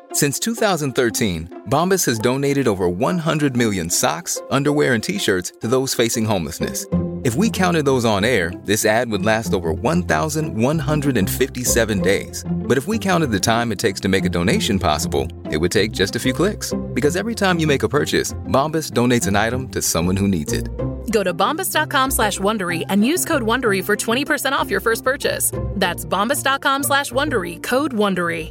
Since 2013, Bombas has donated over 100 million socks, underwear, and T-shirts to those facing homelessness. If we counted those on air, this ad would last over 1,157 days. But if we counted the time it takes to make a donation possible, it would take just a few clicks. Because every time you make a purchase, Bombas donates an item to someone who needs it. Go to bombas.com/Wondery and use code Wondery for 20% off your first purchase. That's bombas.com/Wondery, code Wondery.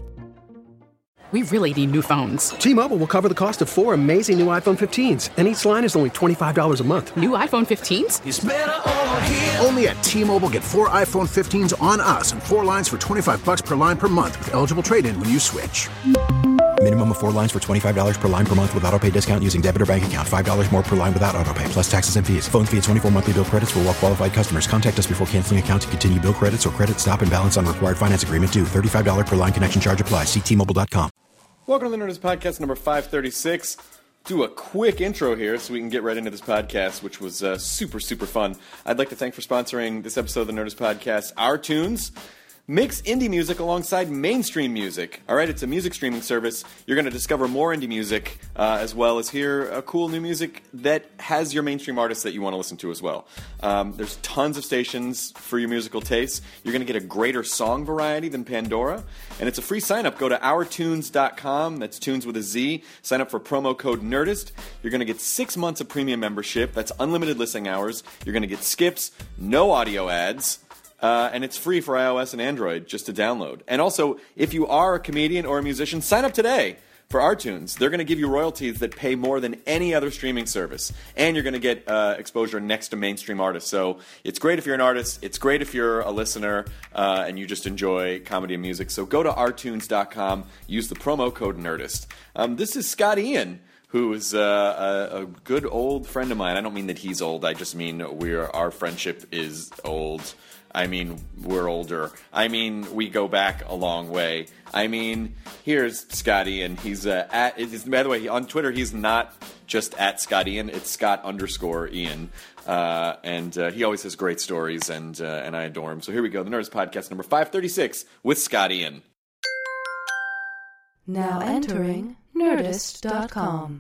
We really need new phones. T-Mobile will cover the cost of 4 amazing new iPhone 15s, and each line is only $25 a month. New iPhone 15s? It's better over here. Only at T-Mobile, get 4 iPhone 15s on us and 4 lines for $25 per line per month with eligible trade-in when you switch. Minimum of 4 lines for $25 per line per month with autopay discount using debit or bank account. $5 more per line without autopay, plus taxes and fees. Phone fee at 24 monthly bill credits for well-qualified customers. Contact us before canceling account to continue bill credits or credit stop and balance on required finance agreement due. $35 per line connection charge applies. See T-Mobile.com. Welcome to the Nerdist Podcast number 536. Do a quick intro here so we can get right into this podcast, which was super, super fun. I'd like to thank for sponsoring this episode of the Nerdist Podcast, Our Tunes. Mix indie music alongside mainstream music. All right, it's a music streaming service. You're going to discover more indie music as well as hear cool new music that has your mainstream artists that you want to listen to as well. There's tons of stations for your musical tastes. You're going to get a greater song variety than Pandora. And it's a free sign-up. Go to ourtunes.com. That's tunes with a Z. Sign up for promo code NERDIST. You're going to get 6 months of premium membership. That's unlimited listening hours. You're going to get skips, no audio ads. And it's free for iOS and Android just to download. And also, if you are a comedian or a musician, sign up today for Our Tunes. They're going to give you royalties that pay more than any other streaming service. And you're going to get exposure next to mainstream artists. So it's great if you're an artist. It's great if you're a listener and you just enjoy comedy and music. So go to ourtunes.com. Use the promo code NERDIST. This is Scott Ian, who is a good old friend of mine. I don't mean that he's old. I just mean our friendship is old. I mean, we're older. I mean, we go back a long way. I mean, here's Scott Ian. He's by the way, on Twitter, he's not just at Scott Ian. It's Scott_Ian. And he always has great stories, and I adore him. So here we go. The Nerdist Podcast number 536 with Scott Ian. Now entering Nerdist.com.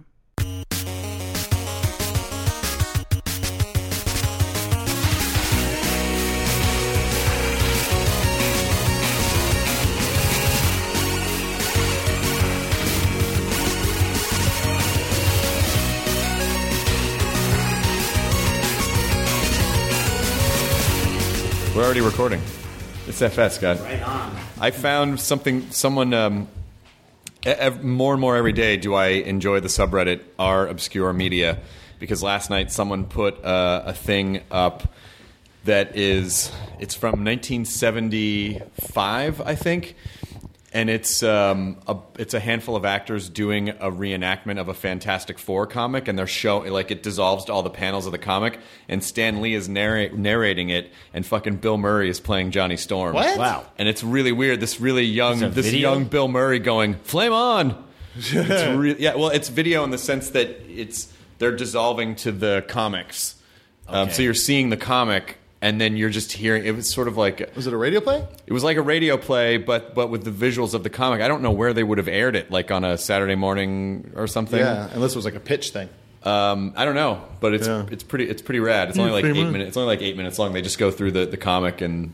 We're already recording. It's FS, Scott. Right on. I found someone, more and more every day do I enjoy the subreddit r obscure media, because last night someone put a thing up that it's from 1975, I think, and it's a handful of actors doing a reenactment of a Fantastic Four comic, and they're it dissolves all the panels of the comic, and Stan Lee is narrating it, and fucking Bill Murray is playing Johnny Storm. What? Wow! And it's really weird. This young Bill Murray going flame on. It's video in the sense that they're dissolving to the comics, Okay. So you're seeing the comic. And then you're just hearing. It was sort of like. Was it a radio play? It was like a radio play, but with the visuals of the comic. I don't know where they would have aired it, like on a Saturday morning or something. Yeah, unless it was like a pitch thing. I don't know, but it's pretty rad. It's only like 8 minutes. It's only like 8 minutes long. They just go through the comic, and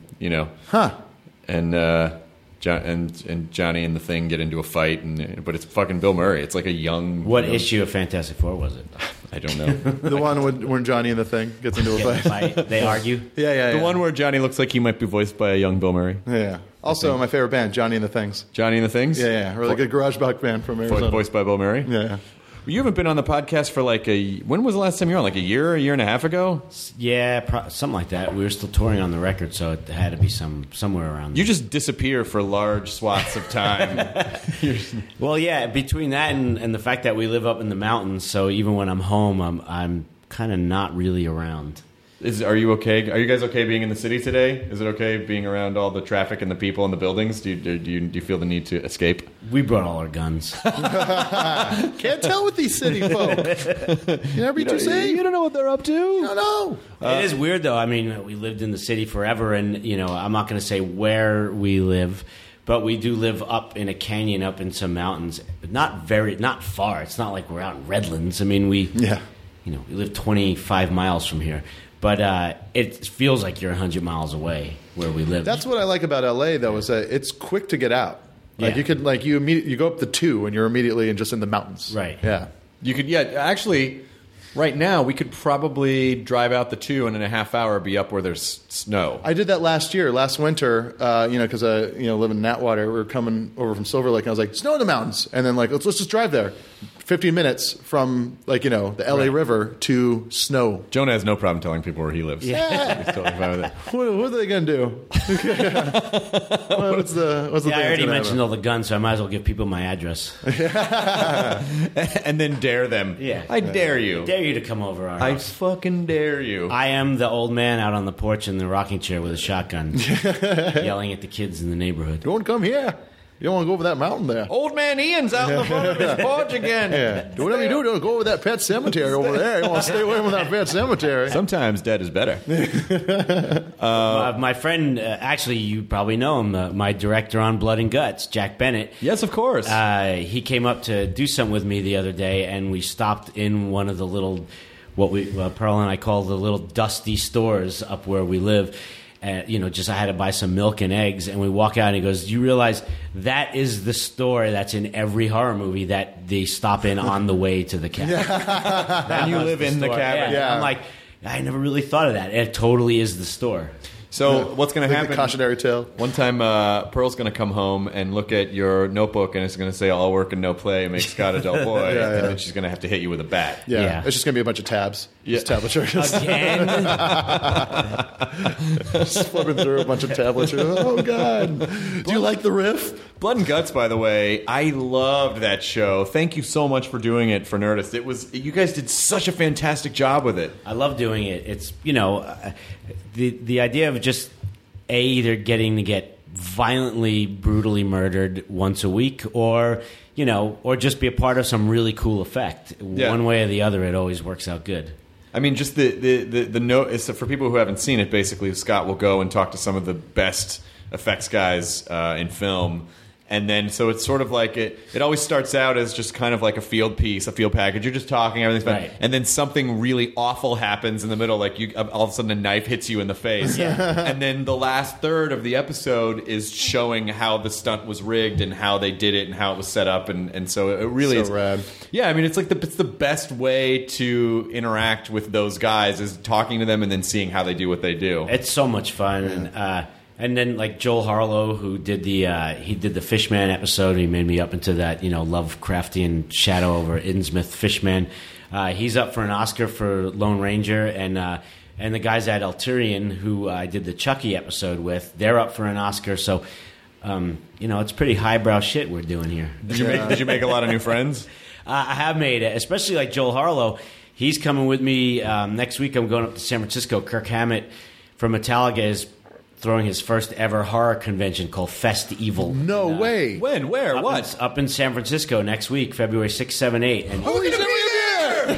and Johnny and the Thing get into a fight, but it's fucking Bill Murray. It's like a young. What issue of Fantastic Four was it? I don't know. The one when Johnny and the Thing gets into a fight. They argue? Yeah. The one where Johnny looks like he might be voiced by a young Bill Murray. Yeah. Also, my favorite band, Johnny and the Things. Johnny and the Things? Yeah. Really good garage rock band from Arizona. Voiced by Bill Murray? Yeah. You haven't been on the podcast for when was the last time you were on? Like a year and a half ago? Yeah, something like that. We were still touring on the record, so it had to be somewhere around there. You just disappear for large swaths of time. Well, yeah, between that and the fact that we live up in the mountains, so even when I'm home, I'm kind of not really around. Are you okay? Are you guys okay being in the city today? Is it okay being around all the traffic and the people and the buildings? Do you feel the need to escape? We brought all our guns. Can't tell with these city folk. You never be too safe. You don't know what they're up to. No. It is weird, though. I mean, we lived in the city forever, and I'm not going to say where we live, but we do live up in a canyon, up in some mountains. not far. It's not like we're out in Redlands. I mean, we live 25 miles from here. But it feels like you're 100 miles away where we live. That's what I like about LA, though, is that it's quick to get out. Like you could, like you go up the 2 and you're immediately just in the mountains. Right. Yeah. You could, actually, right now we could probably drive out the 2 and in a half hour be up where there's snow. I did that last winter, because I live in Natwater. We were coming over from Silver Lake, and I was like, snow in the mountains, and then let's just drive there. 15 minutes from the LA River to snow. Jonah has no problem telling people where he lives. Yeah. He's totally fine with it. What are they going to do? What's the thing I already mentioned all the guns, so I might as well give people my address. And then dare them. Yeah. I dare you. I dare you to come over our I house. fucking dare you. I am the old man out on the porch in the rocking chair with a shotgun, yelling at the kids in the neighborhood. Don't come here. You don't want to go over that mountain there. Old man Ian's out in the front of his porch again. Yeah. Do whatever you do, don't go over that pet cemetery over there. You want to stay away from that pet cemetery. Sometimes dead is better. My friend, actually, you probably know him, my director on Blood and Guts, Jack Bennett. Yes, of course. He came up to do something with me the other day, and we stopped in one of the little, Pearl and I call the little dusty stores up where we live. I had to buy some milk and eggs, and we walk out, and he goes, "Do you realize that is the store that's in every horror movie that they stop in on the way to the cabin?" And you live in the cabin. Yeah. I'm like, I never really thought of that. It totally is the store. So what's going to happen? The cautionary tale. One time, Pearl's going to come home and look at your notebook, and it's going to say "all work and no play makes Scott a dull boy," and then she's going to have to hit you with a bat. Yeah. It's just going to be a bunch of tabs. Just tablatures. Again? Just flipping through a bunch of tablatures. Oh, God. Do you like the riff? Blood and Guts, by the way, I loved that show. Thank you so much for doing it for Nerdist. You guys did such a fantastic job with it. I love doing it. It's, the idea of just either getting to get violently, brutally murdered once a week, or just be a part of some really cool effect. Yeah. One way or the other, it always works out good. I mean, just the note is for people who haven't seen it. Basically, Scott will go and talk to some of the best effects guys in film. And then, so it's sort of like it always starts out as just kind of like a field piece, a field package. You're just talking, everything's fine. Right. And then something really awful happens in the middle, like all of a sudden a knife hits you in the face. Yeah. And then the last third of the episode is showing how the stunt was rigged and how they did it and how it was set up. And so it really is rad. Yeah, I mean, it's like it's the best way to interact with those guys is talking to them and then seeing how they do what they do. It's so much fun. Yeah. And then, like Joel Harlow, who did the Fishman episode, he made me up into that Lovecraftian shadow over Innsmouth Fishman. He's up for an Oscar for Lone Ranger, and the guys at Alterian, who I did the Chucky episode with, they're up for an Oscar. So, it's pretty highbrow shit we're doing here. Did you make a lot of new friends? I have made it, especially like Joel Harlow. He's coming with me next week. I'm going up to San Francisco. Kirk Hammett from Metallica is throwing his first ever horror convention called Fest Evil. No way. When? Where? What? Up in San Francisco next week, February 6, 7, 8. And Holy shit, really?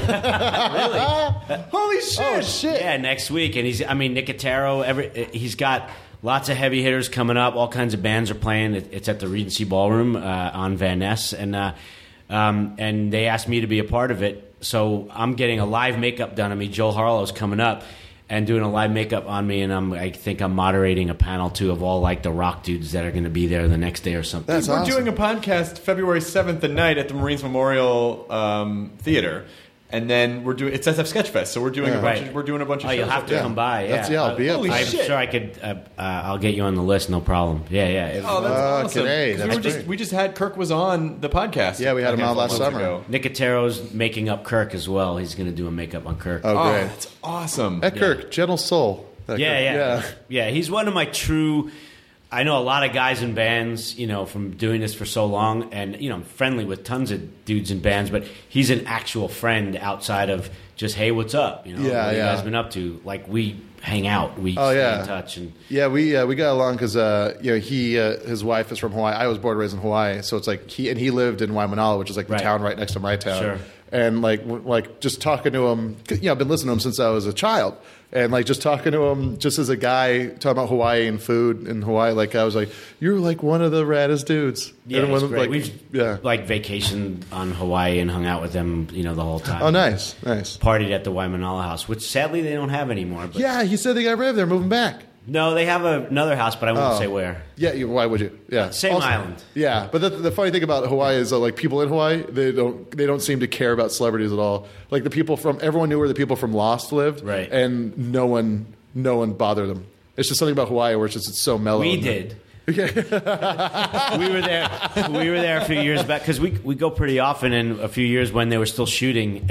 Holy shit. Oh, shit. Yeah, next week. And Nicotero, he's got lots of heavy hitters coming up. All kinds of bands are playing. It's at the Regency Ballroom on Van Ness. And they asked me to be a part of it. So I'm getting a live makeup done on me. Joel Harlow's coming up and doing a live makeup on me, and I think I'm moderating a panel, too, of all, like, the rock dudes that are going to be there the next day or something. That's We're awesome. doing a podcast February 7th at night at the Marines Memorial Theater. And then we're doing it's SF Sketchfest, so we're doing a bunch of shows. You'll have to come by. Yeah, I'll be up. Holy I'm shit. sure I could. I'll get you on the list, no problem. Yeah. Oh, that's awesome. Today, that's we just had Kirk was on the podcast. Yeah, we had him on last summer. Ago. Nicotero's making up Kirk as well. He's going to do a makeup on Kirk. Oh, great. That's awesome. That Kirk, gentle soul. Yeah. He's one of my true. I know a lot of guys in bands, from doing this for so long, and I'm friendly with tons of dudes in bands, but he's an actual friend outside of just, hey, what's up? What have you guys been up to? Like, we hang out, we stay in touch, and we got along because his wife is from Hawaii. I was born and raised in Hawaii, so it's like he lived in Waimanalo, which is like the town right next to my town. Sure. and like just talking to him. I've been listening to him since I was a child, and like just talking to him just as a guy talking about Hawaii and food in Hawaii. Like I was like, you're like one of the raddest dudes. Yeah, and it's great. We've vacationed on Hawaii and hung out with them, the whole time. Oh, nice. Partied at the Waimanalo house, which sadly they don't have anymore. But yeah, he said they got rid of it. They're moving back. No, they have another house, but I won't say where. Yeah, why would you? Yeah, same island. Yeah, but the funny thing about Hawaii is like people in Hawaii, they don't seem to care about celebrities at all. Like everyone knew where the people from Lost lived, right? And no one bothered them. It's just something about Hawaii where it's so mellow. We did. Okay. We were there a few years back because we go pretty often. And a few years when they were still shooting.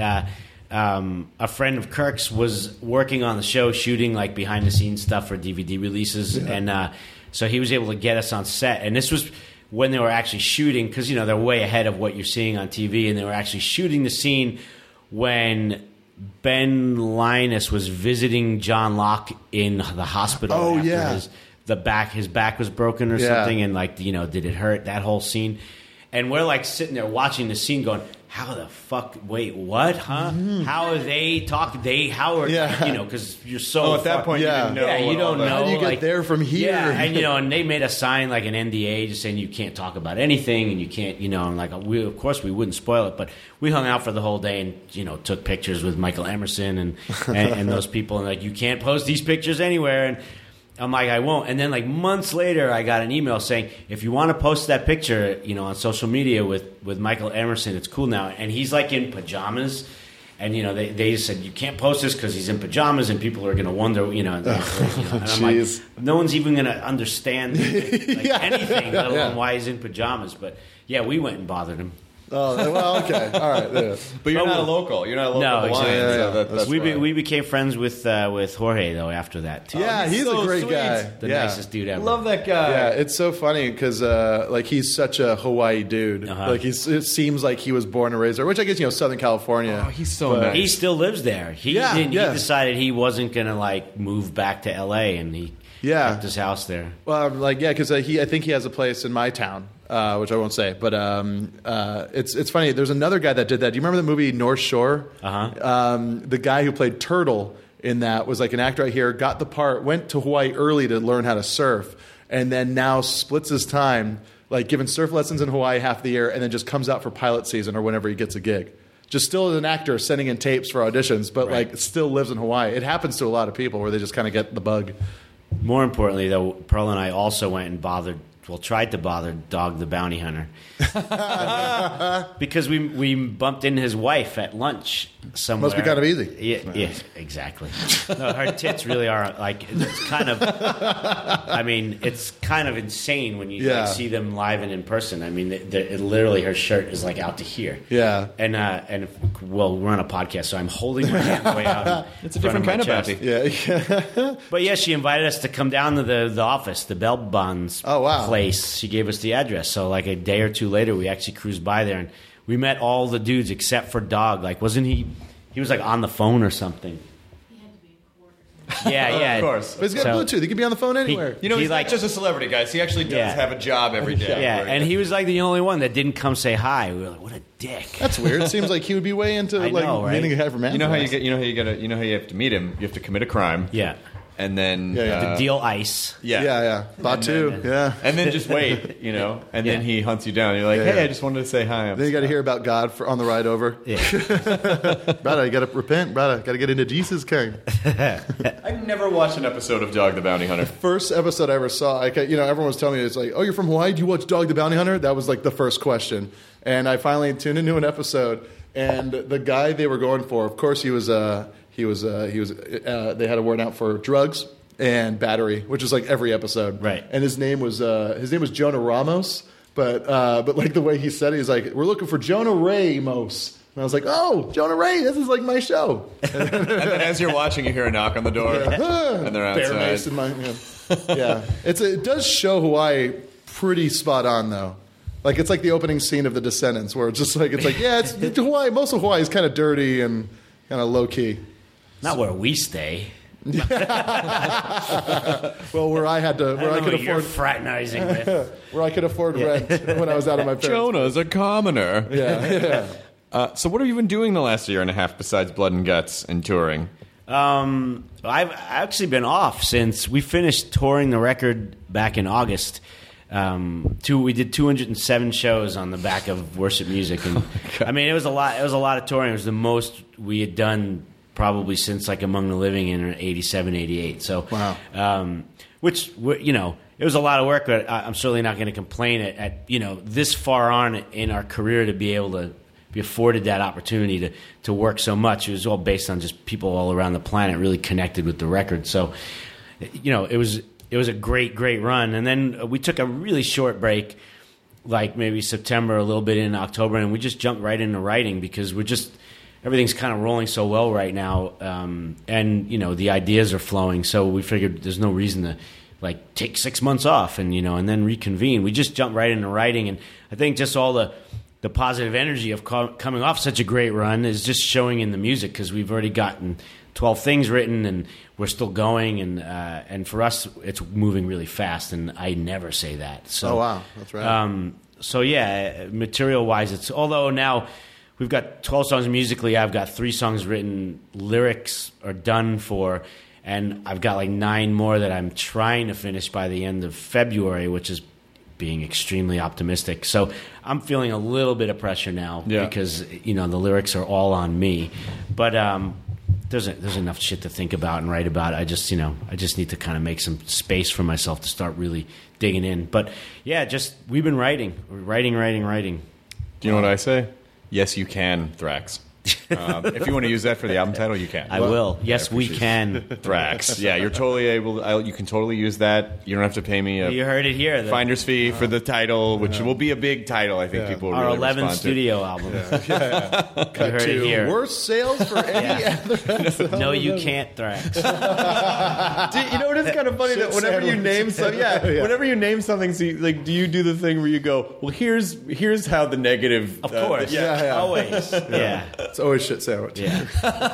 A friend of Kirk's was working on the show, shooting like behind the scenes stuff for DVD releases, and so he was able to get us on set. And this was when they were actually shooting, because they're way ahead of what you're seeing on TV, and they were actually shooting the scene when Ben Linus was visiting John Locke in the hospital. Oh, after yeah. his back was broken or something, and did it hurt? That whole scene, and we're like sitting there watching the scene, going, how the fuck? Wait, what? Huh? Mm-hmm. How are they talking? Because you're so. At that point, you didn't know. Yeah, you don't know. How do you get there from here? Yeah, and and they made us sign like an NDA, just saying you can't talk about anything, and you can't, and like of course we wouldn't spoil it, but we hung out for the whole day and took pictures with Michael Emerson and those people, and like you can't post these pictures anywhere, and I'm like, I won't. And then like months later, I got an email saying, if you want to post that picture, on social media with Michael Emerson, it's cool now. And he's like in pajamas. And, they just said, you can't post this because he's in pajamas and people are going to wonder, and I'm like, no one's even going to understand anything, let alone why he's in pajamas. But yeah, we went and bothered him. Oh, well, okay. All right. Yeah. But you're not a local. You're not a local. No, exactly. So we became friends with Jorge, though, after that, too. Yeah, he's a great guy. The nicest dude ever. Love that guy. Yeah, it's so funny because, he's such a Hawaii dude. Uh-huh. Like, it seems like he was born and raised there, which I guess, Southern California. Oh, he's so nice. He still lives there. He decided he wasn't going to, move back to L.A., and he kept his house there. Well, because I think he has a place in my town. Which I won't say, but it's funny. There's another guy that did that. Do you remember the movie North Shore? Uh-huh. The guy who played Turtle in that was like an actor out here, got the part, went to Hawaii early to learn how to surf, and then now splits his time, like giving surf lessons in Hawaii half the year, and then just comes out for pilot season or whenever he gets a gig. Just still as an actor sending in tapes for auditions, but still lives in Hawaii. It happens to a lot of people where they just kind of get the bug. More importantly, though, Pearl and I also went and tried to bother Dog the Bounty Hunter. Because we bumped into his wife at lunch somewhere. Must be kind of easy. Yeah, exactly. No, her tits really are it's kind of. I mean, it's kind of insane when you see them live and in person. I mean, it literally her shirt is out to here. Yeah. And we're on a podcast, so I'm holding my hand way out. It's a different kind of bounty. Yeah. But yeah, she invited us to come down to the office, the Bell Bonds. Oh wow. Place. She gave us the address. So a day or two later, we actually cruised by there and we met all the dudes except for Dog. Wasn't he? He was on the phone or something. He had to be in court. Yeah. Of course. But he's got Bluetooth. He could be on the phone anywhere. He's not just a celebrity, guys. He actually does have a job every day. Yeah, and he was the only one that didn't come say hi. We were like, what a dick. That's weird. It seems like he would be way into meeting a guy from You know how you have to meet him. You have to commit a crime. Yeah. And then to deal ice. Yeah. Batu. And then just wait, and then he hunts you down. You're like, hey, I just wanted to say hi. Then you got to hear about God on the ride over. Yeah. Brother, you got to repent, brother. Got to get into Jesus, King. I've never watched an episode of Dog the Bounty Hunter. First episode I ever saw, everyone was telling me, it's oh, you're from Hawaii? Do you watch Dog the Bounty Hunter? That was the first question. And I finally tuned into an episode, and the guy they were going for, of course, he was they had a warrant out for drugs and battery, which is every episode. Right. And his name was Jonah Ramos, but the way he said it, he's we're looking for Jonah Ramos. And I was like, oh, Jonah Ray, this is my show. And then as you're watching, you hear a knock on the door, and they're outside. Bear mace in my hand. Yeah. It does show Hawaii pretty spot on, though. It's the opening scene of The Descendants, where it's just it's Hawaii. Most of Hawaii is kind of dirty and kind of low key. Not where we stay. Well, where I could afford you're fraternizing with. Where I could afford rent when I was out of my parents. Jonah's a commoner. Yeah. So what have you been doing the last year and a half besides Blood and Guts and touring? I've actually been off since we finished touring the record back in August. We did 207 shows on the back of Worship Music, and I mean it was a lot. It was a lot of touring. It was the most we had done probably since like Among the Living in 87, 88. So, wow. Which it was a lot of work, but I'm certainly not going to complain at this far on in our career to be able to be afforded that opportunity to work so much. It was all based on just people all around the planet really connected with the record. So, it was a great run. And then we took a really short break, like maybe September, a little bit in October, and we just jumped right into writing because everything's kind of rolling so well right now. And, the ideas are flowing. So we figured there's no reason to like take 6 months off and then reconvene. We just jumped right into writing. And I think just all the positive energy of coming off such a great run is just showing in the music because we've already gotten 12 things written and we're still going, and for us it's moving really fast, and I never say that. So, oh wow, that's right. So yeah, material wise, it's although now we've got 12 songs musically, I've got 3 songs written, lyrics are done for, and I've got like 9 more that I'm trying to finish by the end of February, which is being extremely optimistic. So I'm feeling a little bit of pressure now because the lyrics are all on me, but there's enough shit to think about and write about. I just need to kind of make some space for myself to start really digging in. But yeah, we've been writing. Do you know what I say? Yes, you can, Thrax. If you want to use that for the album title, you can. I will. Yes, we can. Thrax. Yeah, you're totally able. You can totally use that. You don't have to pay me you heard it here. Finder's fee for the title, which will be a big title. I think people will our really 11th studio album. You heard it here. Worst sales for any other. No, you can't, Thrax. Dude, it is kind of funny that whenever you name whenever you name something, so do you do the thing where you go, well, here's how the negative. Of course, always, yeah. It's always shit sandwich. Yeah.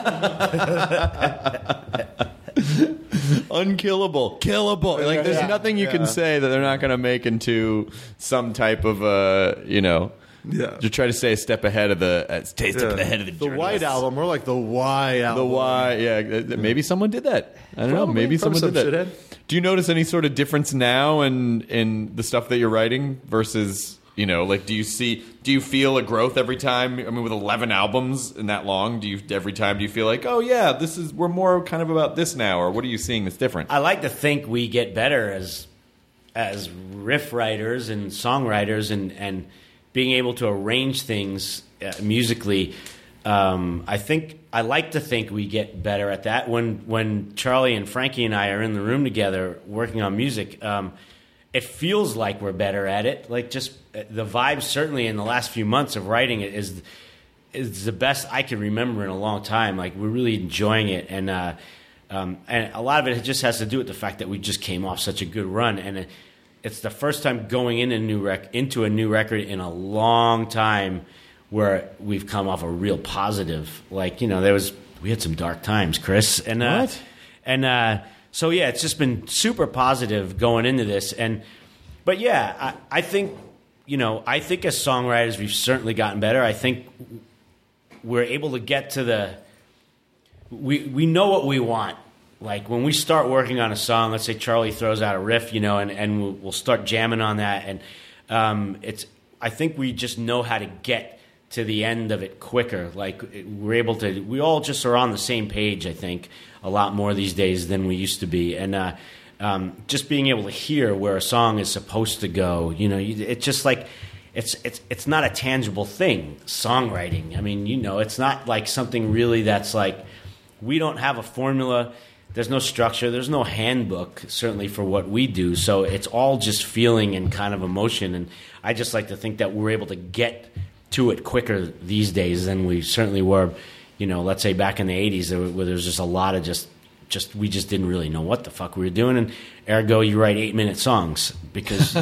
Unkillable. Killable. Like, there's nothing you can say that they're not going to make into some type of, you try to stay a step ahead of the ahead of the The White Album. More like the Y album. The Y, yeah. Maybe someone did that. I don't know. Maybe someone did that. Shithead. Do you notice any sort of difference now in the stuff that you're writing versus... do you feel a growth every time? I mean, with 11 albums and that long, every time do you feel like, oh yeah, we're more kind of about this now, or what are you seeing that's different? I like to think we get better as riff writers and songwriters and being able to arrange things musically. I like to think we get better at that. When Charlie and Frankie and I are in the room together working on music, it feels like we're better at it. Like, just the vibe, certainly in the last few months of writing it, is the best I can remember in a long time. Like, we're really enjoying it, and a lot of it just has to do with the fact that we just came off such a good run, and it's the first time going into a new record in a long time where we've come off a real positive. Like, we had some dark times, Chris, and what? So yeah, it's just been super positive going into this, but yeah, I think as songwriters we've certainly gotten better. I think we're able to get to we know what we want. Like, when we start working on a song, let's say Charlie throws out a riff, and we'll start jamming on that, and I think we just know how to get to the end of it quicker. Like, we all just are on the same page, I think, a lot more these days than we used to be. And just being able to hear where a song is supposed to go, it's just like, it's not a tangible thing, songwriting. I mean, it's not like something really that's like, we don't have a formula. There's no structure. There's no handbook, certainly, for what we do. So it's all just feeling and kind of emotion. And I just like to think that we're able to get to it quicker these days than we certainly were, let's say back in the 80s, where there's just a lot of we just didn't really know what the fuck we were doing. And ergo, you write 8-minute songs because,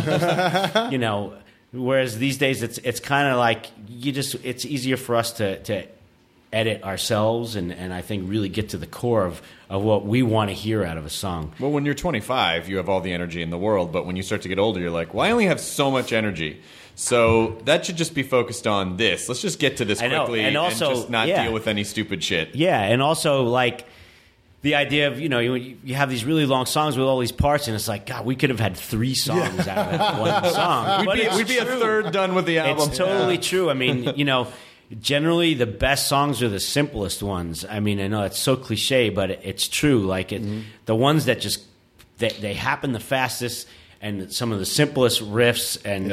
whereas these days it's kind of like it's easier for us to edit ourselves and I think really get to the core of what we want to hear out of a song. Well, when you're 25, you have all the energy in the world, but when you start to get older, you're like, well, I only have so much energy. So that should just be focused on this. Let's just get to this quickly and also, just not deal with any stupid shit. Yeah, and also, like, the idea of, you have these really long songs with all these parts, and it's like, God, we could have had 3 songs out of that one song. We'd be a third done with the album. It's totally true. I mean, generally the best songs are the simplest ones. I mean, I know it's so cliche, but it's true. Like, the ones that just, they happen the fastest, and some of the simplest riffs, and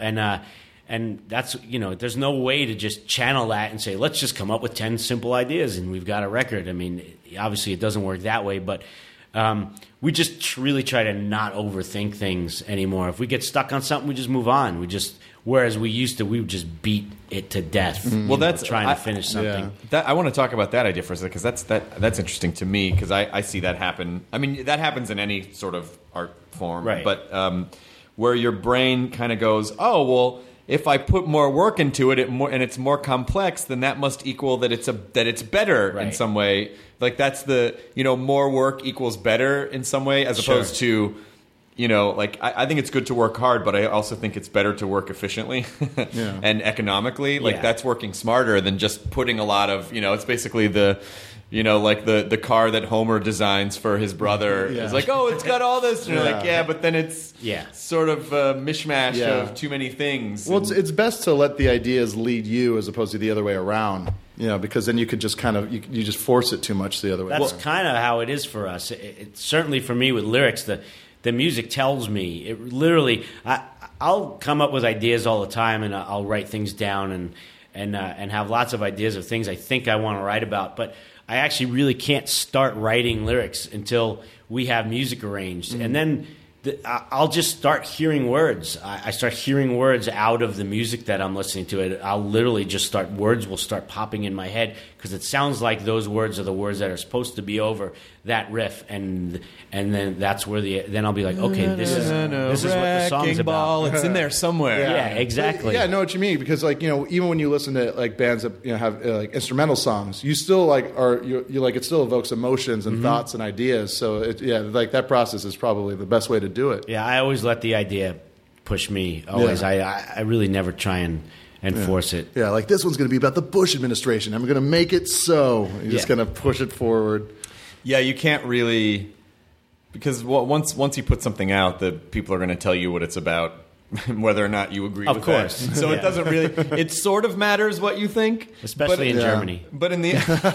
and that's there's no way to just channel that and say, let's just come up with 10 simple ideas and we've got a record. I mean, obviously it doesn't work that way, but we just really try to not overthink things anymore. If we get stuck on something, we just move on. Whereas we used to, we would just beat it to death. Well, that's trying to finish something. Yeah. I want to talk about that idea for a second, because that's interesting to me, because I see that happen. I mean, that happens in any sort of art form, right? But where your brain kind of goes, oh, well, if I put more work into it, and it's more complex, then that must equal that it's better in some way. Like, that's the more work equals better in some way, as opposed to. Like, I think it's good to work hard, but I also think it's better to work efficiently and economically. Like, that's working smarter than just putting a lot of, it's basically the, like the car that Homer designs for his brother. Yeah. It's like, oh, it's got all this. And you're like, yeah, but then it's sort of a mishmash of too many things. Well, it's best to let the ideas lead you as opposed to the other way around. Because then you could just kind of you just force it too much the other way. That's kind of how it is for us. It's certainly for me with lyrics, the music tells me. It literally, I'll come up with ideas all the time, and I'll write things down and have lots of ideas of things I think I want to write about. But I actually really can't start writing lyrics until we have music arranged, and then I'll just start hearing words. I start hearing words out of the music that I'm listening to. I'll literally just words will start popping in my head because it sounds like those words are the words that are supposed to be over that riff, and then that's where then I'll be like, okay, this is what the song's about. It's in there somewhere. Yeah, exactly. I know what you mean, because even when you listen to like bands that have like instrumental songs, you still like you like it still evokes emotions and thoughts and ideas. So like that process is probably the best way to do it. Yeah, I always let the idea push me. Always, I really never try and force it. Yeah, like this one's going to be about the Bush administration. I'm going to make it so. You're just going to push it forward. Yeah, you can't really, because once you put something out, the people are going to tell you what it's about, whether or not you agree with that. Of course. So it doesn't really, it sort of matters what you think. Especially in Germany. But in the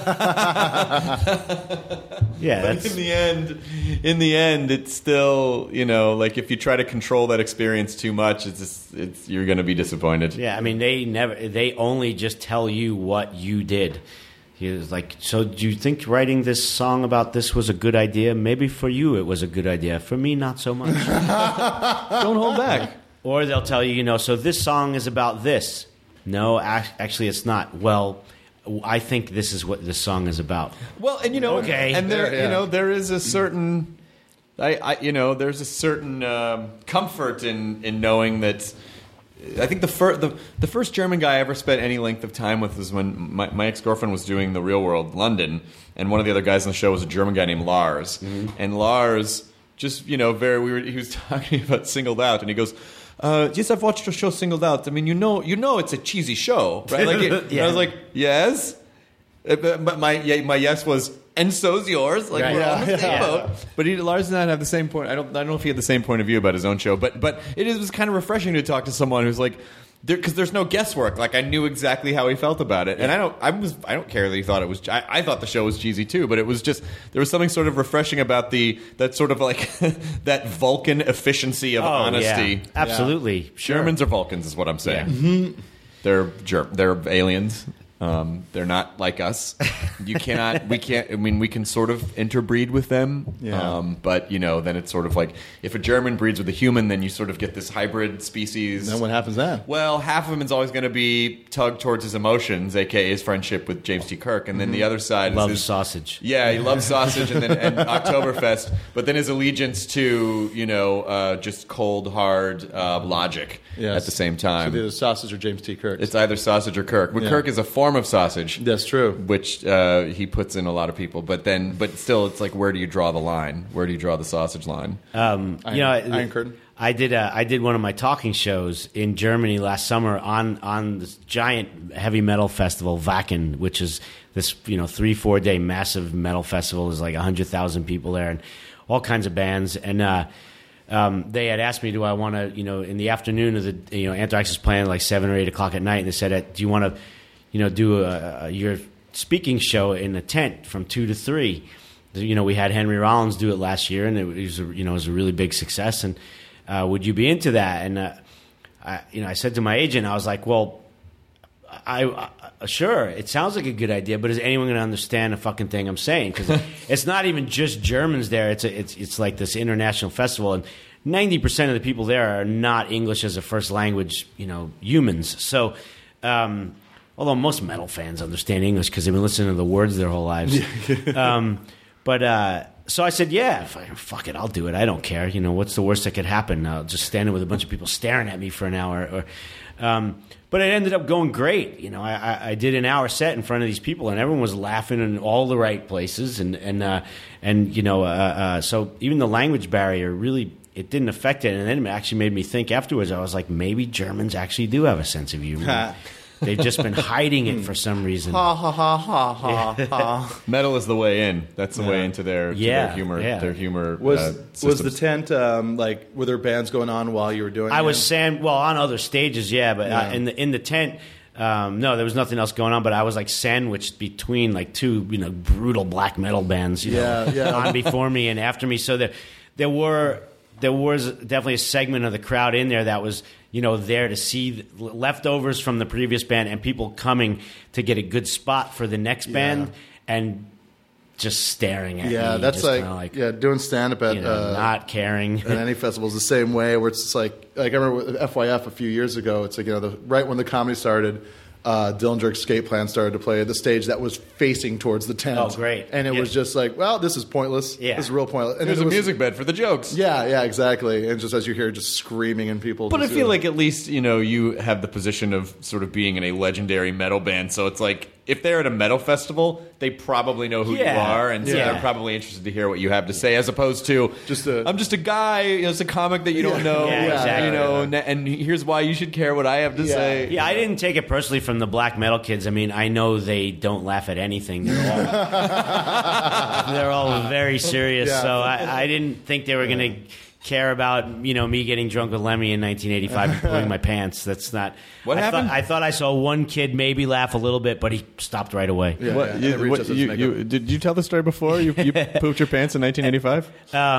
in the end, it's still, like if you try to control that experience too much, you're going to be disappointed. Yeah, I mean, they only just tell you what you did. He was like, so do you think writing this song about this was a good idea? Maybe for you it was a good idea. For me, not so much. Don't hold back. Or they'll tell you, so this song is about this. No, actually it's not. Well, I think this is what this song is about. Well, and okay. And there is a certain, there's a certain comfort in knowing that. I think the first German guy I ever spent any length of time with was when my ex-girlfriend was doing The Real World London, and one of the other guys on the show was a German guy named Lars. Mm-hmm. And Lars just, he was talking about Singled Out, and he goes, yes, I've watched the show Singled Out. I mean, it's a cheesy show, right? Like, I was like, yes. But my yes was, and so's yours. Like, we're on the same boat. But Lars did not have the same point. I don't know if he had the same point of view about his own show. But it was kind of refreshing to talk to someone who's like, because there's no guesswork. Like, I knew exactly how he felt about it, and I don't care that he thought it was. I thought the show was cheesy too, but it was just there was something sort of refreshing about that sort of like that Vulcan efficiency of honesty. Yeah. Absolutely, yeah. Sure. Germans are Vulcans, is what I'm saying. Yeah. Mm-hmm. They're aliens. They're not like us. We can sort of interbreed with them. Yeah. But then it's sort of like if a German breeds with a human, then you sort of get this hybrid species. And then what happens then? Well, half of him is always going to be tugged towards his emotions, aka his friendship with James T. Kirk, and then the other side loves his sausage. Yeah, he loves sausage and Oktoberfest, but then his allegiance to just cold hard logic at the same time. So either sausage or James T. Kirk. It's either sausage or Kirk. But Kirk is a former form of sausage. That's true. Which he puts in a lot of people. But still, it's like, where do you draw the line? Where do you draw the sausage line? Iron Curtain. I did one of my talking shows in Germany last summer on this giant heavy metal festival, Wacken, which is this 3-4 day massive metal festival. There's like 100,000 people there and all kinds of bands. And they had asked me, do I want to, in the afternoon of the, Anthrax is playing like 7 or 8 o'clock at night, and they said, do you want to, do your speaking show in a tent from 2 to 3? We had Henry Rollins do it last year, and it was a really big success. And would you be into that? And I said to my agent, I was like, well, I sure, it sounds like a good idea, but is anyone going to understand a fucking thing I'm saying? Because it's not even just Germans there. It's like this international festival, and 90% of the people there are not English as a first language, humans. So, although most metal fans understand English because they've been listening to the words their whole lives. So I said, yeah, fuck it, I'll do it. I don't care. What's the worst that could happen? I'll just stand there with a bunch of people staring at me for an hour. But it ended up going great. I did an hour set in front of these people, and everyone was laughing in all the right places. So even the language barrier really, it didn't affect it. And then it actually made me think afterwards. I was like, maybe Germans actually do have a sense of humor. They've just been hiding it for some reason. Ha ha ha ha ha ha. Metal is the way in. That's the way into their humor. Yeah. Their humor was the tent were there bands going on while you were doing? I was on other stages, but in the tent. No, there was nothing else going on, but I was like sandwiched between like two, brutal black metal bands, on before me and after me. So there was definitely a segment of the crowd in there that was, there to see leftovers from the previous band and people coming to get a good spot for the next band and just staring at me. Yeah, that's like doing stand-up at not caring. At any festival is the same way, where it's just like I remember with FYF a few years ago, it's like, right when the comedy started, Dillinger Escape Plan started to play at the stage that was facing towards the tent. Oh, great. And it was just like, well, this is pointless. Yeah. This is real pointless. And there's a music bed for the jokes. Yeah, exactly. And just as you hear just screaming and people. But I feel like at least, you have the position of sort of being in a legendary metal band. So it's like, if they're at a metal festival, they probably know who you are, and so they're probably interested to hear what you have to say, as opposed to I'm just a guy, it's a comic that you don't know, and here's why you should care what I have to say. Yeah, I didn't take it personally from the black metal kids. I mean, I know they don't laugh at anything. They're all very serious, so I didn't think they were going to care about me getting drunk with Lemmy in 1985 and pulling my pants. That's not what happened. I thought I saw one kid maybe laugh a little bit, but he stopped right away. Did you tell the story before? You pooped your pants in 1985?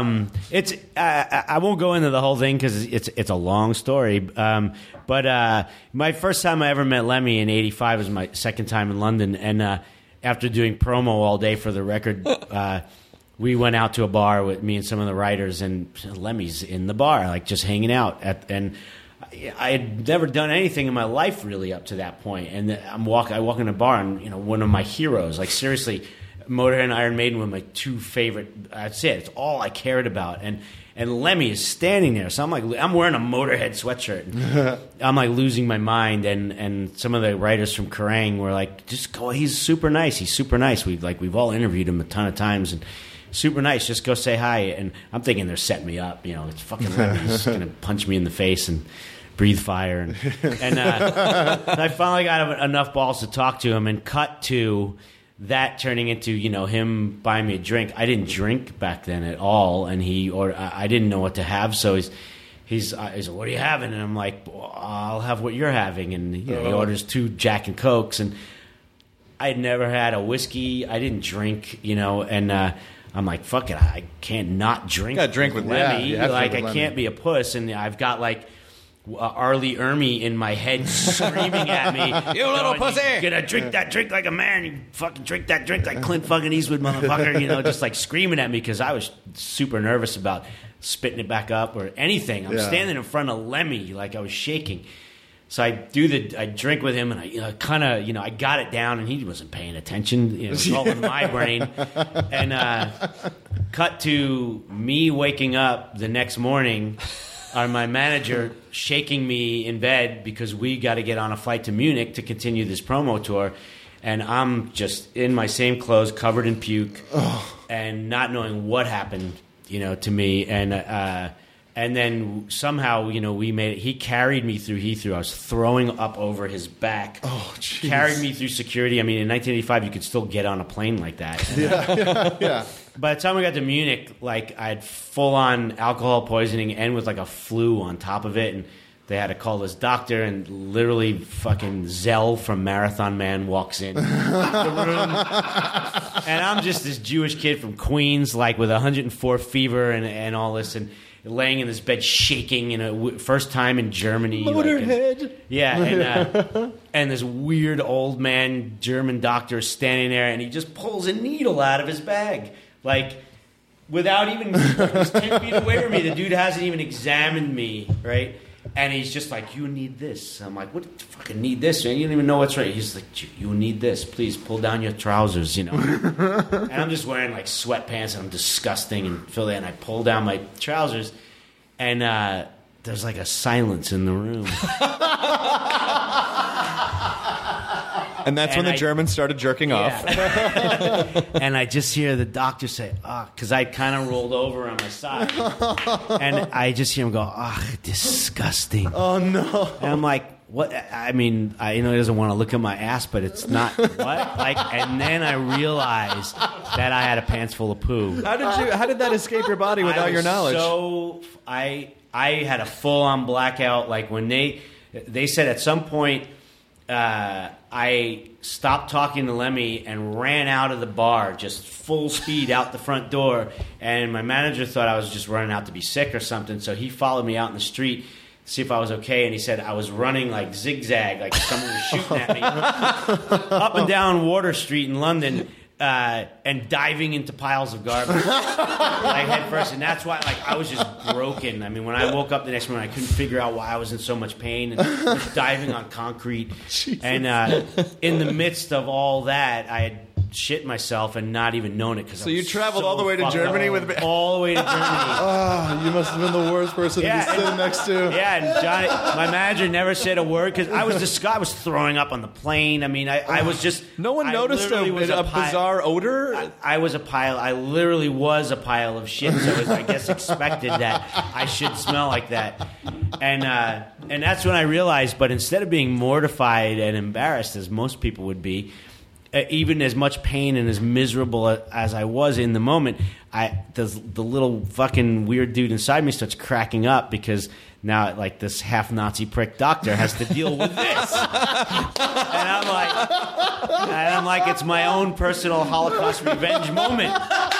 I won't go into the whole thing because it's a long story. But my first time I ever met Lemmy in '85 was my second time in London, and after doing promo all day for the record. We went out to a bar with me and some of the writers, and Lemmy's in the bar, like just hanging out. And I had never done anything in my life really up to that point. And I walk in a bar, and one of my heroes, like seriously, Motorhead and Iron Maiden were my two favorite. That's it. It's all I cared about. And Lemmy is standing there, so I'm like, I'm wearing a Motorhead sweatshirt. I'm like losing my mind, and some of the writers from Kerrang were like, just go. He's super nice. He's super nice. We've all interviewed him a ton of times, and. Super nice. Just go say hi. And I'm thinking they're setting me up. It's fucking Lemmy's going to punch me in the face and breathe fire. And I finally got enough balls to talk to him and cut to that turning into, him buying me a drink. I didn't drink back then at all. And I didn't know what to have. So he's like, what are you having? And I'm like, well, I'll have what you're having. And he orders 2 Jack and Cokes. And I had never had a whiskey. I didn't drink, and I'm like, fuck it, I can't not drink. You gotta drink with Lemmy. I can't be a puss, and I've got like Arlie Ermy in my head screaming at me, "You little pussy! You gonna drink that drink like a man? You fucking drink that drink like Clint fucking Eastwood, motherfucker!" Just like screaming at me because I was super nervous about spitting it back up or anything. I'm standing in front of Lemmy, like I was shaking. So I drink with him, and I kind of, I got it down, and he wasn't paying attention. It was all in my brain. And cut to me waking up the next morning my manager shaking me in bed because we got to get on a flight to Munich to continue this promo tour. And I'm just in my same clothes, covered in puke, and not knowing what happened, to me. And then somehow, we made it. He carried me through Heathrow. I was throwing up over his back. Oh, jeez. Carried me through security. I mean, in 1985, you could still get on a plane like that. Yeah. By the time we got to Munich, I had full-on alcohol poisoning and with a flu on top of it. And they had to call this doctor, and literally fucking Zell from Marathon Man walks in the room. And I'm just this Jewish kid from Queens, with 104 fever and all this, and laying in this bed shaking, first time in Germany. Motorhead. And this weird old man German doctor is standing there, and he just pulls a needle out of his bag. Without even, he's 10 feet away from me. The dude hasn't even examined me, right? And he's just like, you need this. I'm like, what do you fucking need this? Man? You don't even know what's right. He's like, you need this. Please pull down your trousers, And I'm just wearing sweatpants, and I'm disgusting and filthy. And I pull down my trousers, and there's a silence in the room. And that's when the Germans started jerking off. And I just hear the doctor say, because I kind of rolled over on my side. And I just hear him go, disgusting. Oh, no. And I'm like, what? I mean, he doesn't want to look at my ass, but it's not, what? And then I realized that I had a pants full of poo. How did that escape your body without your knowledge? So I had a full-on blackout. When they said at some point, I stopped talking to Lemmy and ran out of the bar, just full speed out the front door. And my manager thought I was just running out to be sick or something, so he followed me out in the street to see if I was okay. And he said I was running zigzag, someone was shooting at me, up and down Water Street in London. And diving into piles of garbage head first, and that's why I was just broken. I mean, when I woke up the next morning, I couldn't figure out why I was in so much pain, and was diving on concrete. Jesus. And in the midst of all that, I had shit myself and not even known it. So you traveled all the way to Germany with me? All the way to Germany. Oh, you must have been the worst person to be sitting next to. Yeah, and Johnny, my manager never said a word because I was throwing up on the plane. I mean, I was just... No one noticed a bizarre odor? I was a pile. I literally was a pile of shit, so it was, I guess, expected that I should smell like that. And that's when I realized, but instead of being mortified and embarrassed, as most people would be, even as much pain and as miserable as I was in the moment, the little fucking weird dude inside me starts cracking up because now this half Nazi prick doctor has to deal with this, and I'm like, it's my own personal Holocaust revenge moment.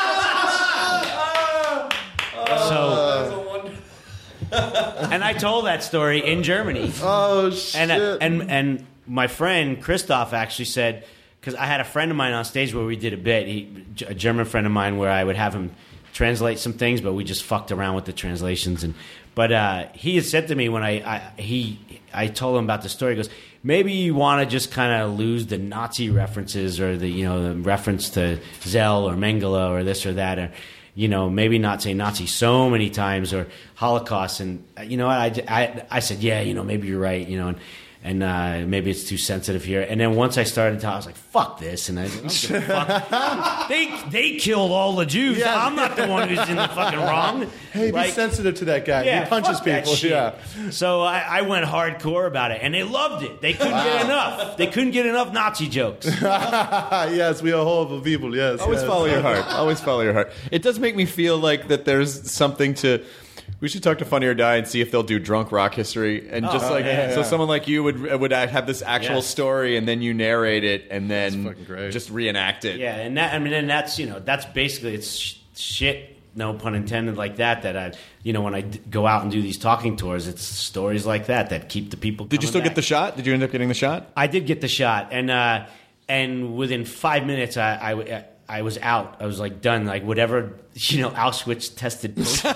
And I told that story in Germany. Oh shit! And my friend Christoph actually said. Because I had a friend of mine on stage where we did a bit, a German friend of mine, where I would have him translate some things, but we just fucked around with the translations. But he had said to me when I told him about the story, he goes, maybe you want to just kind of lose the Nazi references or the reference to Zell or Mengele or this or that, or maybe not say Nazi so many times or Holocaust. And I said, yeah, maybe you're right, and maybe it's too sensitive here. And then once I started to, I was like, fuck this. And I don't give a fuck. They killed all the Jews. Yeah. I'm not the one who's in the fucking wrong. Hey, be sensitive to that guy. Yeah, he punches people. Yeah. So I went hardcore about it, and they loved it. They couldn't get enough. They couldn't get enough Nazi jokes. Yes, we are horrible people. Yes. Always follow your heart. Always follow your heart. It does make me feel like that there's something to... We should talk to Funny or Die and see if they'll do drunk rock history and so someone like you would have this actual story and then you narrate it and then just reenact it. Yeah, and that's basically it's shit. No pun intended, like that I, when I go out and do these talking tours, it's stories like that keep the people. Did you still get the shot? Did you end up getting the shot? I did get the shot, and within 5 minutes, I was out. I was done. Whatever, Auschwitz tested.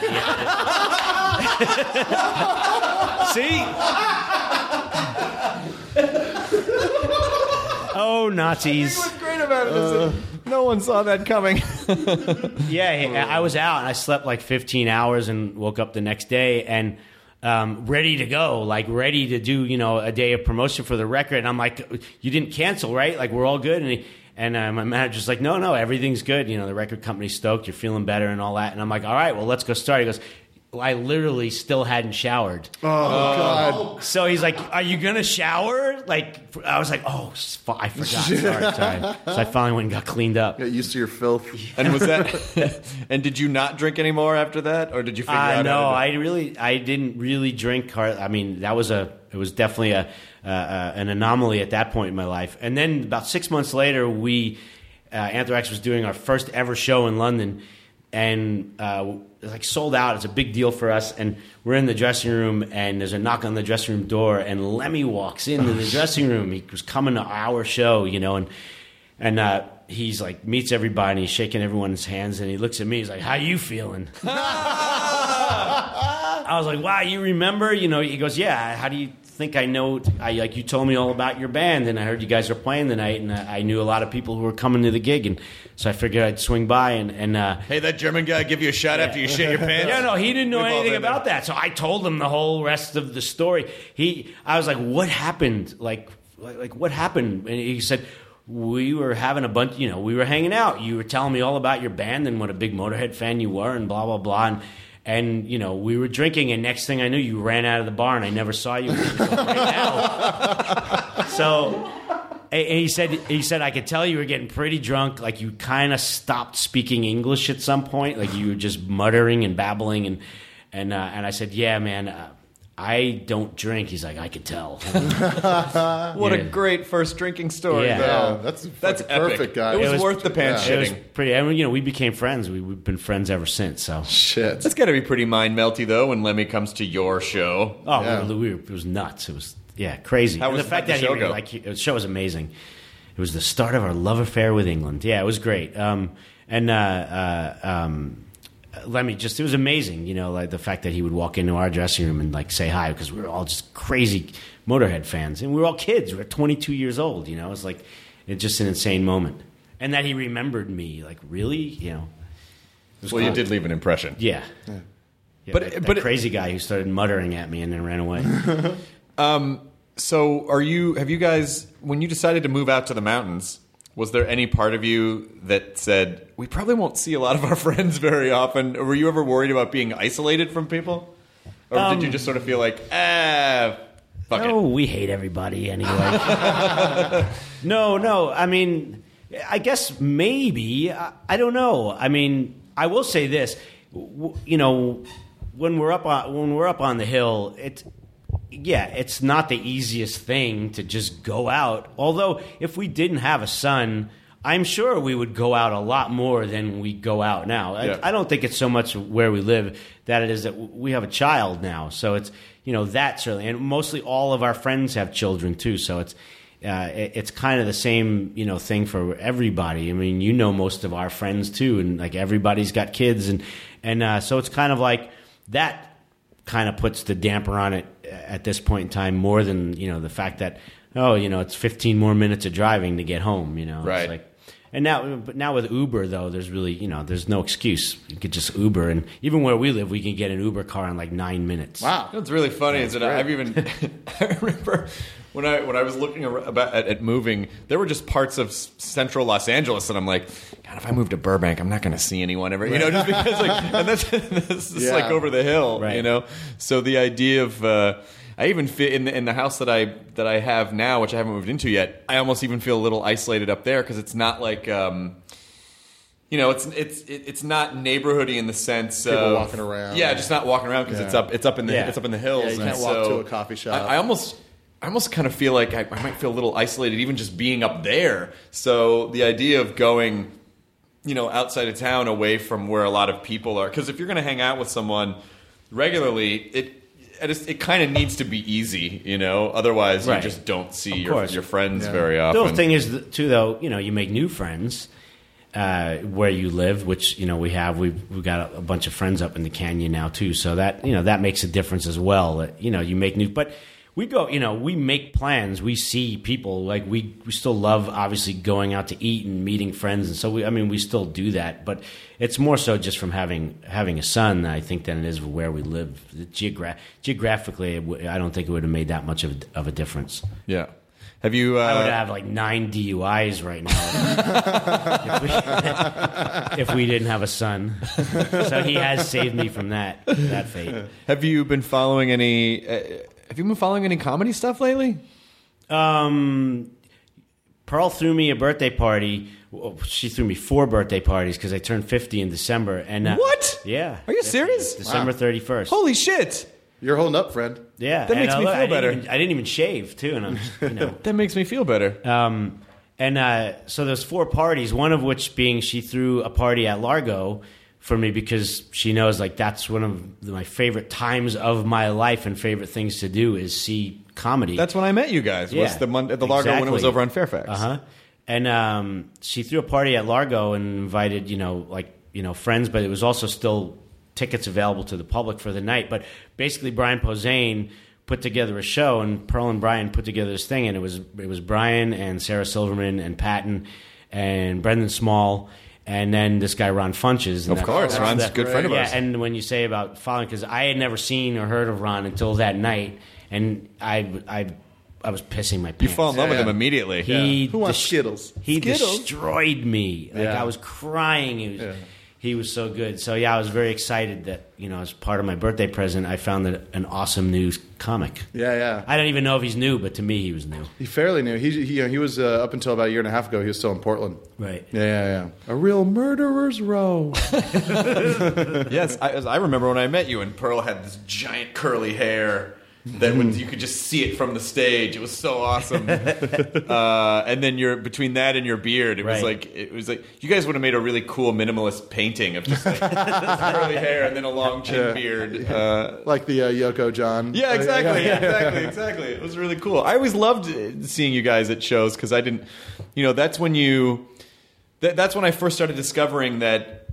See? Oh, Nazis. What's great about it is no one saw that coming. Yeah, I was out and I slept 15 hours and woke up the next day. And ready to go, like ready to do, a day of promotion for the record. And I'm like, you didn't cancel, right? Like, we're all good. And my manager's like, no, everything's good. The record company's stoked. You're feeling better and all that. And I'm like, all right, well, let's go start. He goes, I literally still hadn't showered. Oh, God. So he's like, are you going to shower? Like, I was like, I forgot. Sorry. So I finally went and got cleaned up. Get used to your filth. And was that? And did you not drink anymore after that, or did you figure out? No, I didn't really drink hard. I mean, it was definitely an anomaly at that point in my life. And then about 6 months later, Anthrax was doing our first ever show in London, and like sold out. It's a big deal for us, and we're in the dressing room, and there's a knock on the dressing room door, and Lemmy walks into the dressing room. He was coming to our show, and he's like meets everybody, and he's shaking everyone's hands, and he looks at me. He's like, "How you feeling?" I was like, "Wow, you remember?" He goes, "Yeah. How do you think I know? You told me all about your band, and I heard you guys were playing tonight, and I knew a lot of people who were coming to the gig, and so I figured I'd swing by and hey, that German guy give you a shot after you shit your pants? Yeah, no, he didn't know anything about that, so I told him the whole rest of the story. I was like, what happened? Like what happened? And he said, we were having a bunch, we were hanging out. You were telling me all about your band and what a big Motorhead fan you were, and blah blah blah. And we were drinking, and next thing I knew, you ran out of the bar, and I never saw you right now. So, and he said, I could tell you were getting pretty drunk. Like, you kind of stopped speaking English at some point. Like, you were just muttering and babbling. And I said, yeah, man, I don't drink. He's like, I could tell. What a great first drinking story. Yeah, that's perfect, guy. It was worth the pants shitting. It was pretty. I mean, we became friends. We've been friends ever since. So shit. That's got to be pretty mind melty though when Lemmy comes to your show. Oh, yeah. It was nuts. It was crazy. How was the fact that the show go? The show was amazing. It was the start of our love affair with England. Yeah, it was great. Lemmy, it was amazing, like the fact that he would walk into our dressing room and like say hi, because we were all just crazy Motorhead fans, and we were all kids. We were 22 years old, it was like just an insane moment, and that he remembered me, like really, Well, cool. You did leave an impression, yeah. But that crazy guy who started muttering at me and then ran away. So, have you guys, when you decided to move out to the mountains? Was there any part of you that said, we probably won't see a lot of our friends very often? Or were you ever worried about being isolated from people? Or did you just sort of feel like, fuck it? No, we hate everybody anyway. No. I mean, I guess maybe. I don't know. I mean, I will say this. When we're up on the hill, it's not the easiest thing to just go out. Although, if we didn't have a son, I'm sure we would go out a lot more than we go out now. Yeah. I don't think it's so much where we live that it is that we have a child now. So it's, that certainly. And mostly all of our friends have children, too. So it's kind of the same, thing for everybody. I mean, most of our friends, too. And, like, everybody's got kids. And so it's kind of like that kind of puts the damper on it at this point in time more than the fact that it's 15 more minutes of driving to get home. Right. It's like, and now with Uber though, there's really there's no excuse. You could just Uber, and even where we live, we can get an Uber car in like 9 minutes. Wow, what's really funny is that I remember when I was looking at moving, there were just parts of central Los Angeles that I'm like, God, if I move to Burbank, I'm not going to see anyone ever, just because and that's just like over the hill, right. So the idea of I even feel in the house that I have now, which I haven't moved into yet, I almost even feel a little isolated up there because it's not like it's not neighborhoody in the sense people of walking around. Yeah, just not walking around because it's up in the hills. Yeah, you can't walk to a coffee shop. I almost kind of feel like I might feel a little isolated even just being up there. So the idea of going, outside of town away from where a lot of people are, because if you're going to hang out with someone regularly, it kind of needs to be easy, Otherwise, right. You just don't see your friends very often. The thing is, too, though, you make new friends where you live, which we've got a bunch of friends up in the canyon now too. So that that makes a difference as well. You make new, but we go, we make plans. We see people. Like we still love obviously going out to eat and meeting friends, and so we still do that. But it's more so just from having a son, I think, than it is where we live. Geographically, I don't think it would have made that much of a difference. Yeah. Have you? I would have like 9 DUIs right now if we didn't have a son. So he has saved me from that fate. Have you been following any? Have you been following any comedy stuff lately? Pearl threw me a birthday party. Well, she threw me 4 birthday parties because I turned 50 in December. And what? Yeah. Are you serious? December 31st. Holy shit! You're holding up, friend. Yeah, that makes me feel better. I didn't even shave too, and that makes me feel better. So there's 4 parties. One of which being she threw a party at Largo for me because she knows like that's one of my favorite times of my life and favorite things to do is see comedy. That's when I met you guys. Yeah, was the Largo when it was over on Fairfax. And she threw a party at Largo and invited friends, but it was also still tickets available to the public for the night. But basically, Brian Posehn put together a show, and Pearl and Brian put together this thing, and it was Brian and Sarah Silverman and Patton and Brendan Small. And then this guy, Ron Funches. Of course, Ron's a good friend of ours. Yeah, and when you say about following, because I had never seen or heard of Ron until that night, and I was pissing my pants. You fall in love with him immediately. Who wants Skittles? He destroyed me. Like I was crying. He was so good. So I was very excited that as part of my birthday present, I found an awesome new comic. Yeah. I don't even know if he's new, but to me, he was new. He fairly new. He was up until about a year and a half ago. He was still in Portland. Right. Yeah. A real murderer's row. Yes, I remember when I met you, and Pearl had this giant curly hair. That when you could just see it from the stage, it was so awesome. And then between that and your beard, it was like you guys would have made a really cool minimalist painting of just like curly hair and then a long chin beard, like the Yoko John. Yeah, exactly. Exactly. It was really cool. I always loved seeing you guys at shows because I didn't, that's when that's when I first started discovering that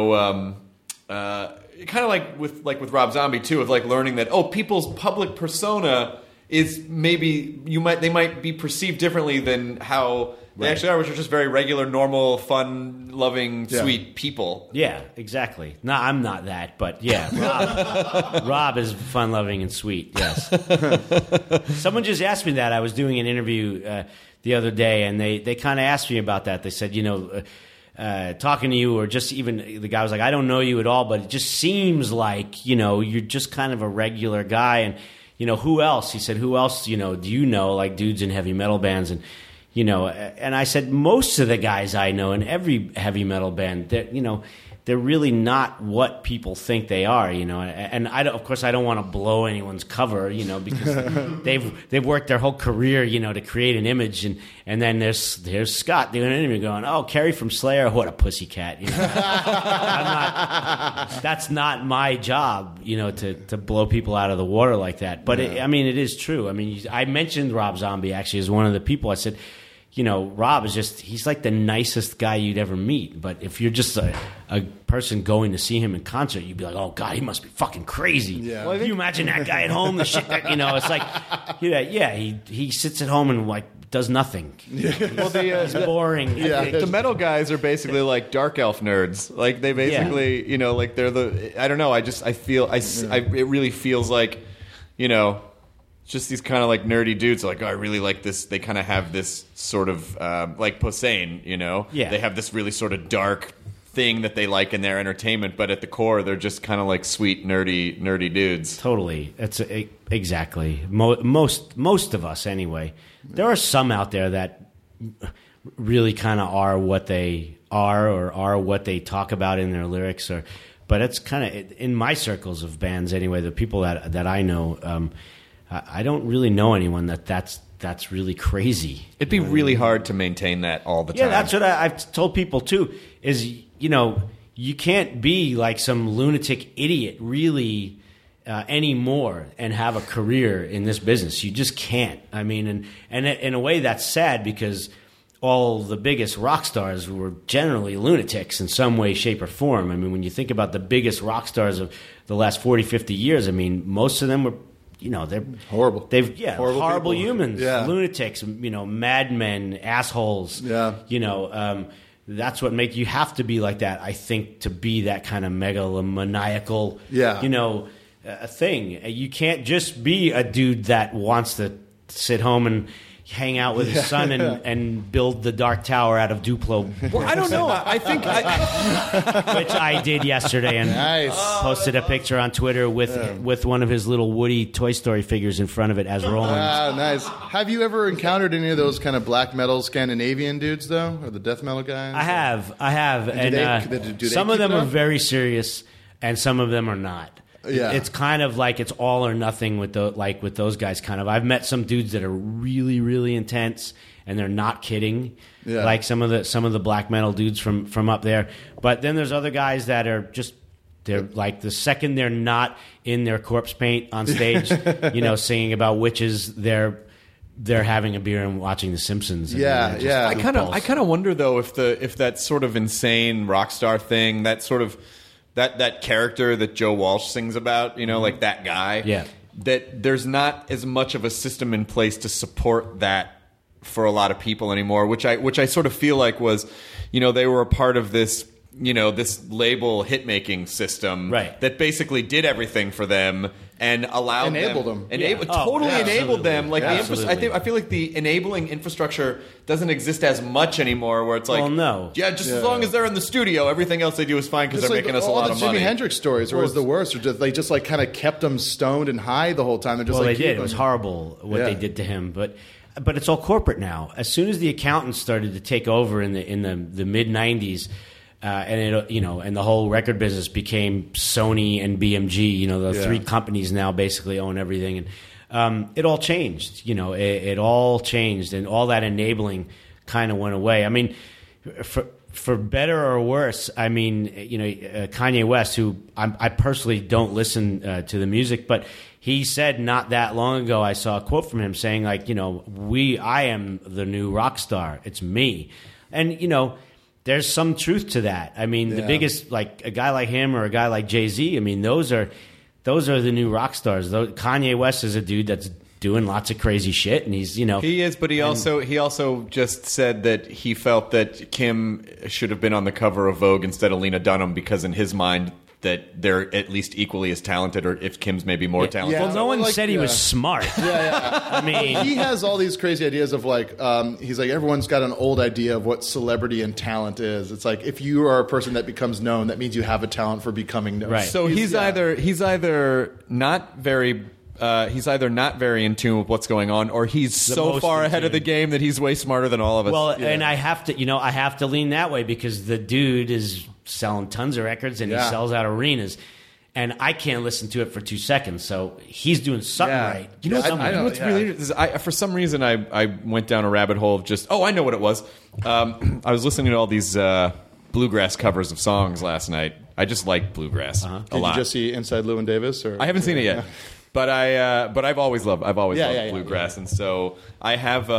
kind of like with Rob Zombie too, of like learning that people's public persona is maybe they might be perceived differently than how they actually are, which are just very regular, normal, fun, loving, sweet people. Yeah, exactly. No, I'm not that, but Rob is fun, loving, and sweet. Yes. Someone just asked me that. I was doing an interview the other day, and they kind of asked me about that. They said, talking to you, or just even the guy was like, I don't know you at all, but it just seems like, you're just kind of a regular guy. And, who else? He said, who else, do you know, like dudes in heavy metal bands? And, and I said, most of the guys I know in every heavy metal band, they're really not what people think they are, And of course, I don't want to blow anyone's cover, because they've worked their whole career, to create an image, and then there's Scott doing an interview going, "Oh, Kerry from Slayer, what a pussycat," That's not my job, to blow people out of the water like that. But it is true. I mentioned Rob Zombie actually as one of the people. I said, Rob is he's like the nicest guy you'd ever meet. But if you're just a person going to see him in concert, you'd be like, oh, God, he must be fucking crazy. Yeah. Well, can you imagine that guy at home? The shit that, it's like, he sits at home and does nothing. Yeah. Well, he's boring. Yeah. The metal guys are basically like dark elf nerds. Like they basically, they're I don't know. I feel, it really feels like, just these kind of like nerdy dudes like, oh, I really like this. They kind of have this sort of like Posehn, Yeah. They have this really sort of dark thing that they like in their entertainment, but at the core, they're just kind of like sweet, nerdy dudes. Totally. That's exactly. Most of us, anyway. There are some out there that really kind of are what they are, or are what they talk about in their lyrics, but it's kind of in my circles of bands anyway. The people that I know. I don't really know anyone that's really crazy. It'd be really hard to maintain that all the time. Yeah, that's what I've told people too, is, you can't be like some lunatic idiot really anymore and have a career in this business. You just can't. And in a way that's sad, because all the biggest rock stars were generally lunatics in some way, shape, or form. When you think about the biggest rock stars of the last 40, 50 years, most of them were they're horrible. They've horrible people. humans, Yeah. lunatics, madmen, assholes. Yeah. That's what you have to be like that. I think to be that kind of megalomaniacal, thing. You can't just be a dude that wants to sit home and hang out with his son and build the Dark Tower out of Duplo. Well, I don't know. I think which I did yesterday and posted a picture on Twitter with one of his little Woody Toy Story figures in front of it as Roland. Ah, nice. Have you ever encountered any of those kind of black metal Scandinavian dudes though, or the death metal guys? I have, and some of them are very serious, and some of them are not. Yeah. It's kind of like it's all or nothing with those guys. Kind of, I've met some dudes that are really, really intense, and they're not kidding. Yeah. Like some of the black metal dudes from up there. But then there's other guys that are just they're like the second they're not in their corpse paint on stage, singing about witches, they're having a beer and watching The Simpsons. I kind of wonder though if that sort of insane rock star thing, that sort of that character that Joe Walsh sings about, like that guy, that there's not as much of a system in place to support that for a lot of people anymore, which I sort of feel like was, they were a part of this, this label hit making system that basically did everything for them and allowed enabled them. enabled them. Like I feel like the enabling infrastructure doesn't exist as much anymore. Where it's like, as long as they're in the studio, everything else they do is fine because they're making us a lot of money. All the Jimi Hendrix stories were the worst. They just like kind of kept them stoned and high the whole time. They did. It was horrible what they did to him, but it's all corporate now. As soon as the accountants started to take over in the mid '90s. And the whole record business became Sony and BMG. The three companies now basically own everything, and it all changed. It all changed, and all that enabling kind of went away. I mean, for better or worse. I mean, Kanye West, who I personally don't listen to the music, but he said not that long ago, I saw a quote from him saying like, I am the new rock star. It's me, and there's some truth to that. I mean, the biggest, like a guy like him or a guy like Jay-Z, I mean, those are the new rock stars. Kanye West is a dude that's doing lots of crazy shit, and he's, He is, but he also just said that he felt that Kim should have been on the cover of Vogue instead of Lena Dunham because in his mind that they're at least equally as talented, or if Kim's maybe more talented. Well, no one said he was smart. I mean, he has all these crazy ideas of like, he's like, everyone's got an old idea of what celebrity and talent is. It's like if you are a person that becomes known, that means you have a talent for becoming known. Right. So he's either not very in tune with what's going on, or he's so far ahead of the game that he's way smarter than all of us. Well, and I have to lean that way because the dude is selling tons of records and he sells out arenas, and I can't listen to it for 2 seconds. So he's doing something right. What's really interesting? For some reason I went down a rabbit hole of just I know what it was. I was listening to all these bluegrass covers of songs last night. I just like bluegrass a lot. Did you just see Inside Llewyn Davis? Or? I haven't seen it yet. But I've always loved bluegrass, and so I have.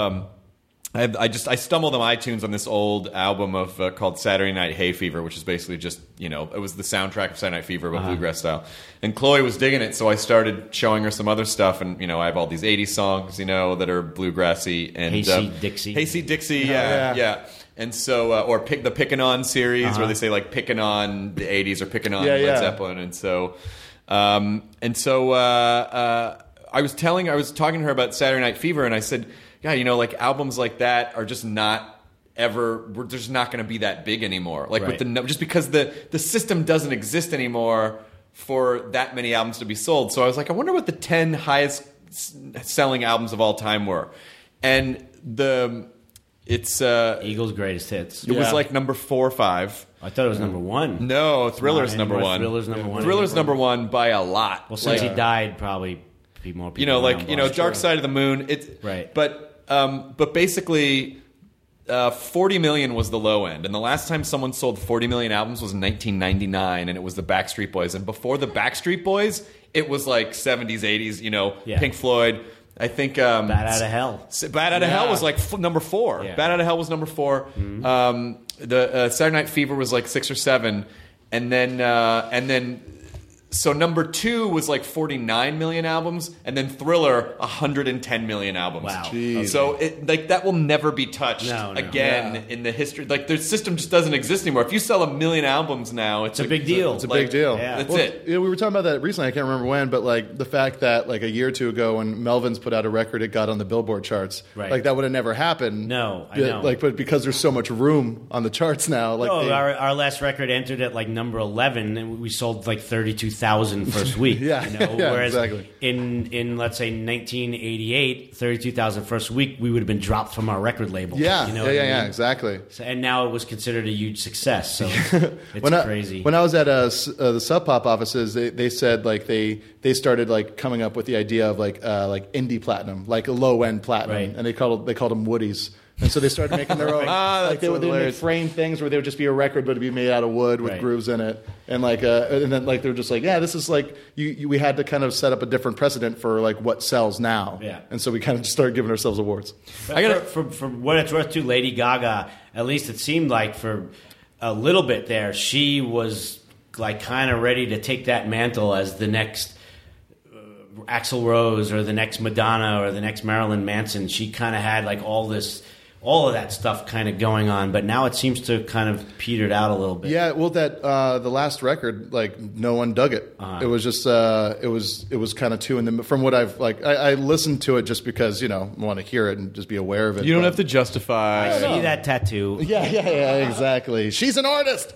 I stumbled on iTunes on this old album of called Saturday Night Hay Fever, which is basically just it was the soundtrack of Saturday Night Fever, but bluegrass style. And Chloe was digging it, so I started showing her some other stuff, and I have all these '80s songs, that are bluegrassy and Hayseed Dixie, yeah. And so, or the Pickin' On series, where they say like picking on the '80s or picking on Led Zeppelin, and so. I was talking to her about Saturday Night Fever, and I said, like albums like that are just not ever. They're just not going to be that big anymore. Like with just because the system doesn't exist anymore for that many albums to be sold. So I was like, I wonder what the 10 highest selling albums of all time were, and it's Eagles' Greatest Hits. It was like number 4 or 5. I thought it was number 1. No, Thriller's number 1. Thriller's number 1 by a lot. Well, since he died, probably more people. Dark Side of the Moon. It's right. But basically, 40 million was the low end, and the last time someone sold 40 million albums was in 1999, and it was the Backstreet Boys. And before the Backstreet Boys, it was like 70s, 80s. Pink Floyd. I think Bad Outta Hell. Bad Outta Hell was like number 4. Yeah. Bad Outta Hell was number 4. Mm-hmm. The Saturday Night Fever was like 6 or 7, and then So number 2 was like 49 million albums, and then Thriller 110 million albums. Wow. Jeez. So that will never be touched again in the history. Like the system just doesn't exist anymore. If you sell 1 million albums now, it's a big deal. It's a big deal. Yeah. That's Well, it. Yeah, we were talking about that recently. I can't remember when, but like the fact that like a year or two ago, when Melvins put out a record, it got on the Billboard charts. Right. Like that would have never happened. No, I know. Like, but because there's so much room on the charts now, like our last record entered at like number 11, and we sold like 32,000 first week. Yeah, yeah, whereas exactly. in let's say 1988, 32,000 first week, we would have been dropped from our record label. Yeah, you know what I mean? exactly. So, and now it was considered a huge success. So it's crazy. When I was at the Sub Pop offices, they said like they started like coming up with the idea of like indie platinum, like a low end platinum, Right. and they called them Woodies. And so they started making their own. Like they would make framed things where they would just be a record, but it'd be made out of wood with grooves in it, and and then like they were just like, this is like we had to kind of set up a different precedent for like what sells now. Yeah. And so we kind of just started giving ourselves awards. For what it's worth, too, Lady Gaga, at least it seemed like for a little bit there, she was like kind of ready to take that mantle as the next Axl Rose or the next Madonna or the next Marilyn Manson. She kind of had like all of that stuff kind of going on, but now it seems to kind of petered out a little bit. Yeah, well, that the last record, like no one dug it. It was just it was kind of from what I've like. I listened to it just because I want to hear it and just be aware of it. You don't have to justify. I see that tattoo. Yeah, exactly. She's an artist.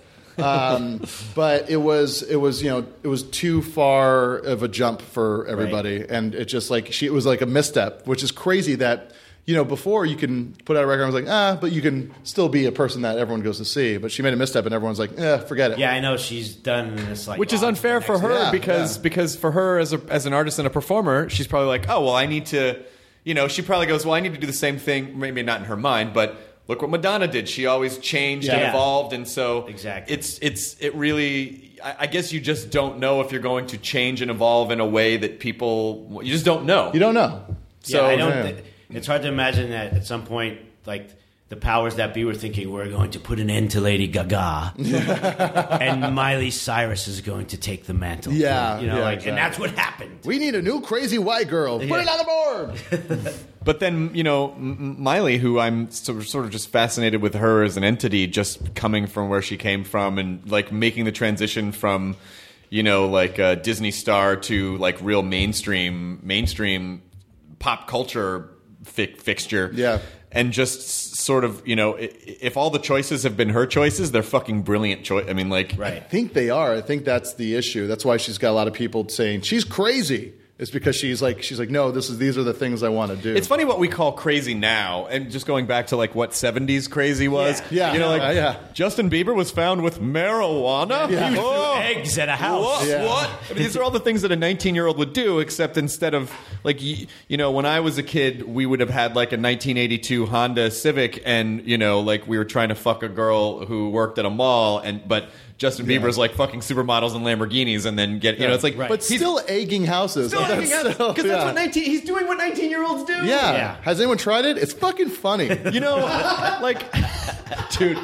But it was too far of a jump for everybody, and it just like it was like a misstep, which is crazy that. Before you can put out a record, I was like, but you can still be a person that everyone goes to see. But she made a misstep, and everyone's like, forget it. Yeah, I know she's done this. Like, which is unfair for her because for her as an artist and a performer, she's probably like, oh well, I need to, she probably goes, well, I need to do the same thing. Maybe not in her mind, but look what Madonna did. She always changed and evolved, and so exactly, it really. I guess you just don't know if you're going to change and evolve in a way that you just don't know. You don't know. So I don't. It's hard to imagine that at some point, like the powers that be were thinking, we're going to put an end to Lady Gaga, and Miley Cyrus is going to take the mantle. Yeah, exactly. And that's what happened. We need a new crazy white girl. Put it on the board. But then, Miley, who I'm sort of just fascinated with her as an entity, just coming from where she came from, and like making the transition from, like a Disney star to like real mainstream pop culture fixture. Yeah. And just sort of, if all the choices have been her choices, they're fucking brilliant choice. I mean, like... Right. I think they are. I think that's the issue. That's why she's got a lot of people saying, she's crazy. It's because she's like, no, these are the things I want to do. It's funny what we call crazy now, and just going back to like what 70s crazy was. Yeah. Justin Bieber was found with marijuana. Yeah. He threw eggs at a house. What? Yeah. What? I mean, these are all the things that a 19-year-old would do, except instead of like when I was a kid, we would have had like a 1982 Honda Civic, and like we were trying to fuck a girl who worked at a mall, but Justin Bieber's like fucking supermodels and Lamborghinis, and then it's like, but still egging houses. Because that's what he's doing what 19-year-olds do. Yeah. Has anyone tried it? It's fucking funny. Like, dude,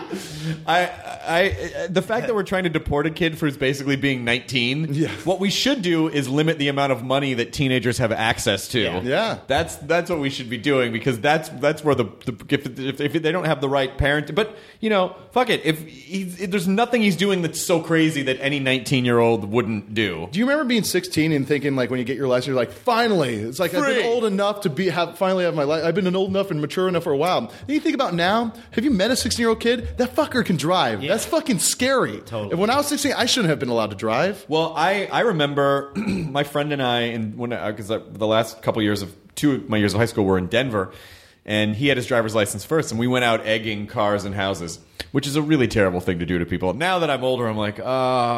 I the fact that we're trying to deport a kid for basically being 19. Yeah. What we should do is limit the amount of money that teenagers have access to. Yeah. That's what we should be doing, because that's where if they don't have the right parent. But fuck it. If there's nothing he's doing that's so crazy that any 19-year-old wouldn't do. Do you remember being 16 and thinking like when you get your license, you're like, finally, it's like I've been old enough to finally have my life. I've been old enough and mature enough for a while. And you think about now, have you met a 16-year-old kid? That fucker can drive. Yeah. That's fucking scary. Totally. And when I was 16, I shouldn't have been allowed to drive. Well, I remember my friend and I, because the last couple years of 2 of my years of high school were in Denver, and he had his driver's license first, and we went out egging cars and houses, which is a really terrible thing to do to people. Now that I'm older, I'm like, it's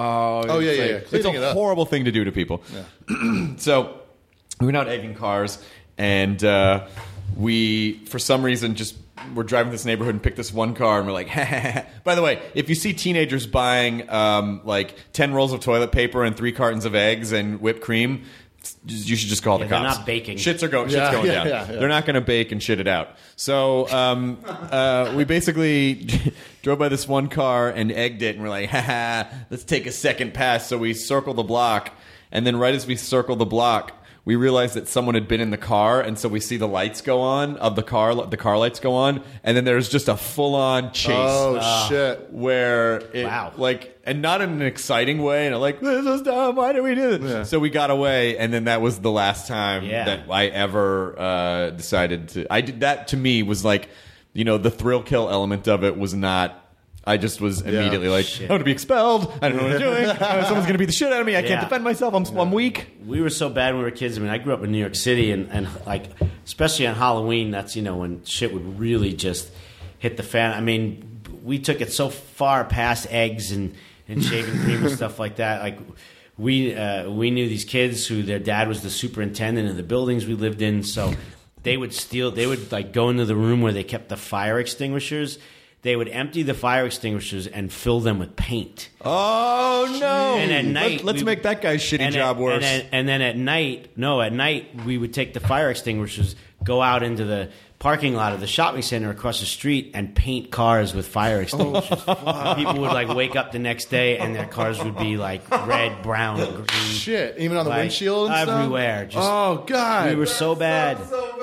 a horrible thing to do to people. Yeah. So we went out egging cars, and we, for some reason, just were driving this neighborhood and picked this one car, and we're like, By the way, if you see teenagers buying like 10 rolls of toilet paper and 3 cartons of eggs and whipped cream, you should just call the they're cops. not baking. Shit's going down. Yeah. They're not going to bake and shit it out. So we basically drove by this one car and egged it, and we're like, haha, let's take a second pass. So we circle the block, and then right as we circle the block, we realized that someone had been in the car, and so we see the lights go on of the car lights go on, and then there's just a full-on chase. Oh, shit. Where it, Wow. and not in an exciting way, and this is dumb, why did we do this? Yeah. So we got away, and then that was the last time Yeah. that I ever decided to. I did that. To me was like, the thrill kill element of it was not. I just was immediately like, I'm going to be expelled. I don't know what I'm doing. Someone's going to beat the shit out of me. I can't defend myself. I'm weak. We were so bad when we were kids. I mean, I grew up in New York City, and like, especially on Halloween, that's, when shit would really just hit the fan. I mean, we took it so far past eggs and shaving cream and stuff like that. Like, we knew these kids who their dad was the superintendent of the buildings we lived in, so they would like go into the room where they kept the fire extinguishers. They would empty the fire extinguishers and fill them with paint. Oh, no. And at night... Let's make that guy's shitty job worse. And then at night, we would take the fire extinguishers, go out into the parking lot of the shopping center across the street and paint cars with fire extinguishers. People would, wake up the next day and their cars would be, red, brown, green. Shit. Even on the windshield and stuff? Everywhere. Oh, God. We were so bad.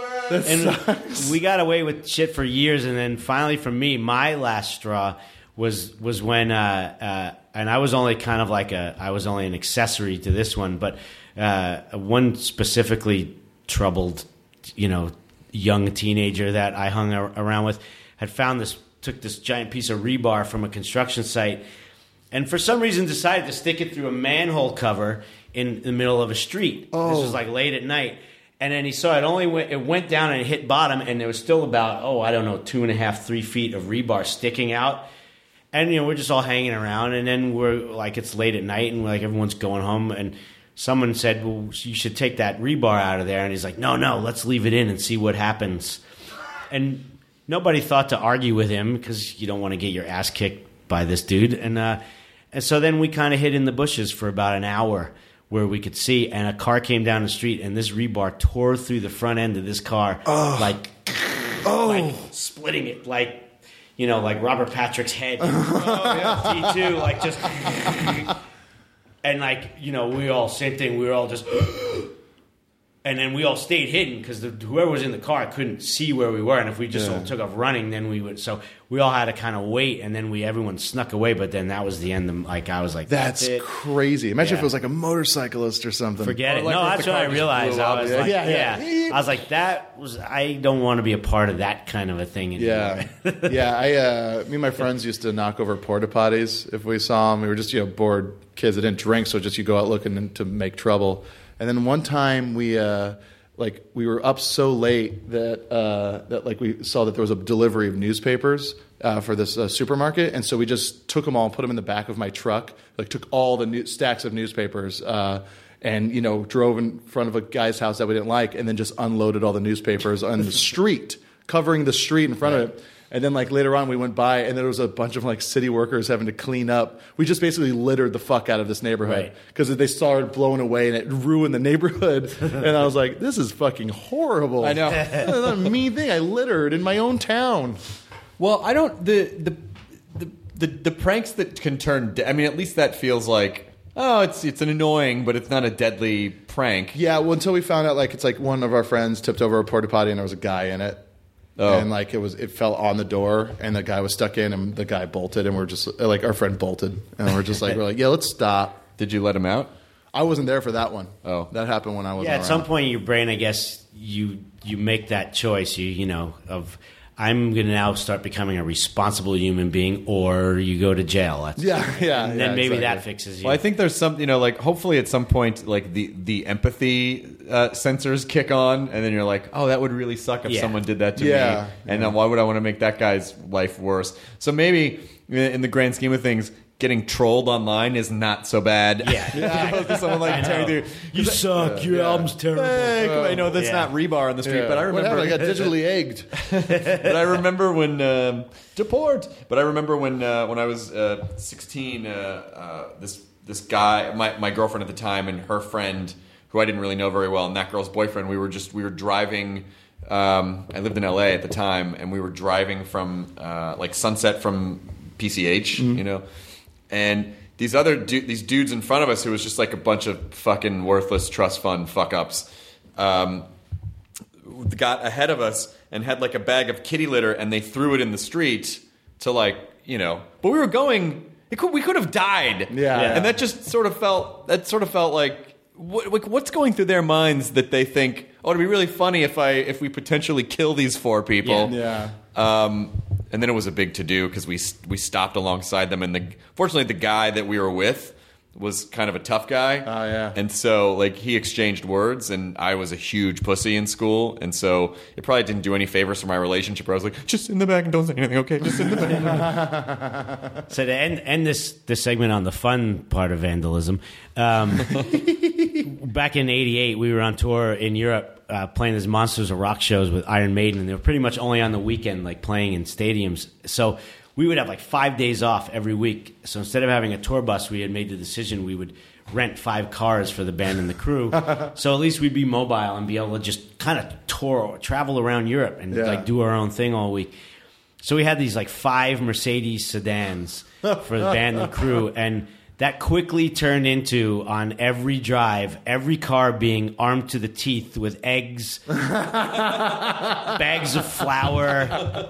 We got away with shit for years, and then finally, for me, my last straw was when, and I was only kind of I was only an accessory to this one, but one specifically troubled, young teenager that I hung around with had took this giant piece of rebar from a construction site, and for some reason decided to stick it through a manhole cover in the middle of a street. Oh. This was late at night. And then he saw it went down and it hit bottom, and there was still about, 2.5, 3 feet of rebar sticking out. And, we're just all hanging around, and then we're it's late at night, and everyone's going home, and someone said, well, you should take that rebar out of there. And he's like, no, let's leave it in and see what happens. And nobody thought to argue with him because you don't want to get your ass kicked by this dude. And so then we kind of hid in the bushes for about an hour, where we could see, and a car came down the street, and this rebar tore through the front end of this car, splitting it, like Robert Patrick's head. T2, just, and we all, same thing, we were all just, and then we all stayed hidden because whoever was in the car couldn't see where we were, and if we just all took off running, then we would. So we all had to kind of wait, and then everyone snuck away. But then that was the end. I was like, "That's crazy." Imagine if it was a motorcyclist or something. Forget it. No, that's what I realized. I was I was like, I don't want to be a part of that kind of a thing anymore. Yeah. Me and my friends used to knock over porta potties if we saw them. We were just bored kids that didn't drink, so just you go out looking to make trouble. And then one time we were up so late that we saw that there was a delivery of newspapers for this supermarket, and so we just took them all and put them in the back of my truck. Took all the stacks of newspapers and drove in front of a guy's house that we didn't like, and then just unloaded all the newspapers on the street, covering the street in front of it. And then later on we went by and there was a bunch of city workers having to clean up. We just basically littered the fuck out of this neighborhood because they started blowing away and it ruined the neighborhood. And I was like, this is fucking horrible. I know. That's a mean thing. I littered in my own town. Well, I don't the pranks that can turn at least that feels like, oh, it's an annoying, but it's not a deadly prank. Yeah, well, until we found out it's one of our friends tipped over a porta potty and there was a guy in it. Oh. And it fell on the door, and the guy was stuck in, and the guy bolted, and we're just our friend bolted, and we're just yeah, let's stop. Did you let him out? I wasn't there for that one. Oh, that happened when I wasn't around. At some point in your brain, I guess you make that choice. Of I'm going to now start becoming a responsible human being, or you go to jail. And then maybe that fixes you. Well, I think there's some, hopefully at some point, the empathy sensors kick on, and then you're like, oh, that would really suck if someone did that to me. And why would I want to make that guy's life worse? So maybe in the grand scheme of things, getting trolled online is not so bad. Yeah. Someone Terry, you suck. Your album's terrible. Hey, I know that's not rebar on the street, but I remember I got digitally egged. But I remember when deport. But I remember when I was 16, this guy, my girlfriend at the time, and her friend who I didn't really know very well, and that girl's boyfriend. We were driving. I lived in LA at the time, and we were driving from like Sunset from PCH, you know, and these dudes in front of us who was just like a bunch of fucking worthless trust fund fuck ups, got ahead of us and had like a bag of kitty litter, and they threw it in the street to like, you know, but we were going. We could have died, and that just sort of felt like what's going through their minds that they think, oh, it'd be really funny if we potentially kill these 4 people. And then it was a big to-do because we stopped alongside them, and fortunately the guy that we were with was kind of a tough guy. And so like he exchanged words, and I was a huge pussy in school, and so it probably didn't do any favors for my relationship where I was like, just sit in the back and don't say anything, okay? Just sit in the back. So to end this segment on the fun part of vandalism, back in '88 we were on tour in Europe playing these Monsters of Rock shows with Iron Maiden, and they were pretty much only on the weekend, like playing in stadiums. So we would have like 5 days off every week. So instead of having a tour bus, we had made the decision we would rent 5 cars for the band and the crew. So at least we'd be mobile and be able to just kind of travel around Europe and like do our own thing all week. So we had these like 5 Mercedes sedans for the band and the crew, and that quickly turned into, on every drive, every car being armed to the teeth with eggs, bags of flour,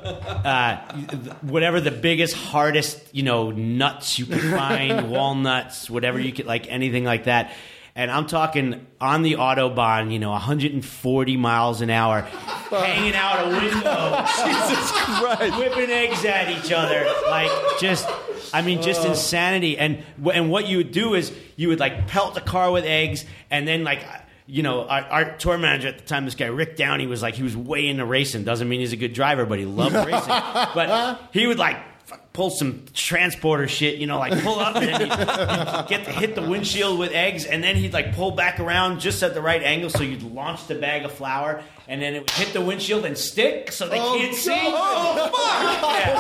whatever the biggest, hardest, nuts you could find, walnuts, whatever you could, like anything like that. And I'm talking on the Autobahn, 140 miles an hour, hanging out a window, Jesus Christ, whipping eggs at each other, just insanity. And what you would do is you would like pelt the car with eggs, and then our tour manager at the time, this guy Rick Downey, was way into racing. Doesn't mean he's a good driver, but he loved racing. But he would pull some transporter shit, pull up, and then he'd get to hit the windshield with eggs, and then he'd pull back around just at the right angle, so you'd launch the bag of flour, and then it would hit the windshield and stick, so they can't see. Oh, fuck! Yeah.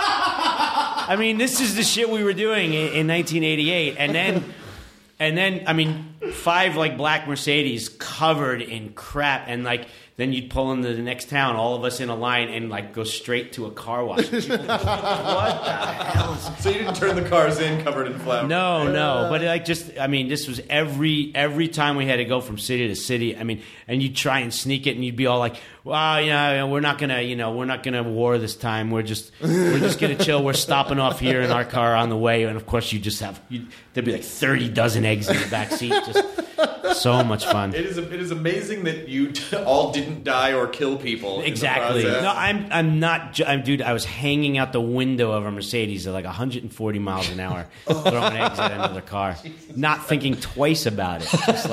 I mean, this is the shit we were doing in 1988, and then 5 black Mercedes covered in crap, and then you'd pull into the next town, all of us in a line, and go straight to a car wash. What the hell? So you didn't turn the cars in covered in flour? No. But this was every time we had to go from city to city. And you'd try and sneak it, and you'd be all like, "Well, we're not gonna war this time. We're just gonna chill. We're stopping off here in our car on the way." And of course, there'd be 30 dozen eggs in the back seat. Just so much fun. It is amazing that you all didn't die or kill people. Exactly. No, I'm not. Dude, I was hanging out the window of a Mercedes at 140 miles an hour, throwing eggs at another car, not thinking twice about it. Just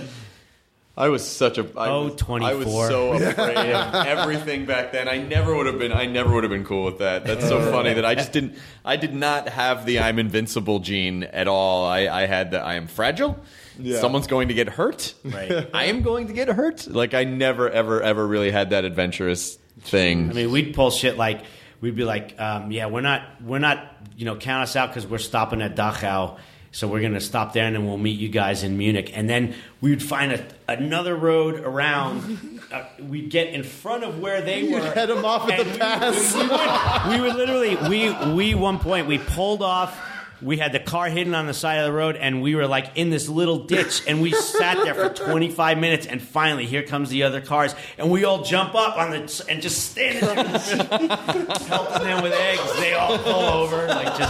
I was such a 24. I was so afraid of everything back then. I never would have been cool with that. That's so funny that I did not have the I'm invincible gene at all. I had the I am fragile. Yeah. Someone's going to get hurt. Right. I am going to get hurt. I never, ever really had that adventurous thing. We'd pull shit we'd be we're not, count us out because we're stopping at Dachau. So we're going to stop there, and then we'll meet you guys in Munich. And then we would find another road around. We'd get in front of where they were. You'd head them off at the pass. We would literally, one point, we pulled off. We had the car hidden on the side of the road, and we were in this little ditch, and we sat there for 25 minutes, and finally, here comes the other cars, and we all jump up and just stand there, helping them with eggs. They all pull over,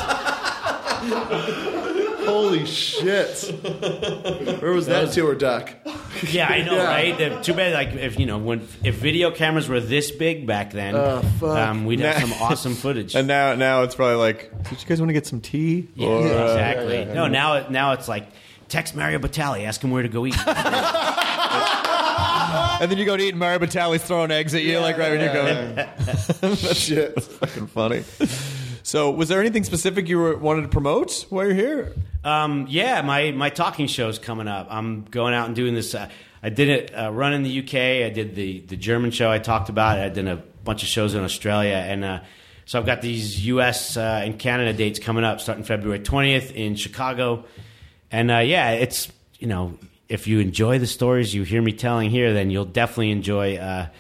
Holy shit! Where was that tour, Doc? Yeah, I know, right? Too bad, if video cameras were this big back then, we'd have some awesome footage. And now it's probably did you guys want to get some tea? Yeah, exactly. No, now it's text Mario Batali, ask him where to go eat. And then you go to eat, and Mario Batali's throwing eggs at you, right when you're going. Shit. That's fucking funny. So, was there anything specific you wanted to promote while you're here? My talking show's coming up. I'm going out and doing this. I did it run in the UK. I did the German show I talked about. I did a bunch of shows in Australia, and so I've got these US and Canada dates coming up, starting February 20th in Chicago. And it's if you enjoy the stories you hear me telling here, then you'll definitely enjoy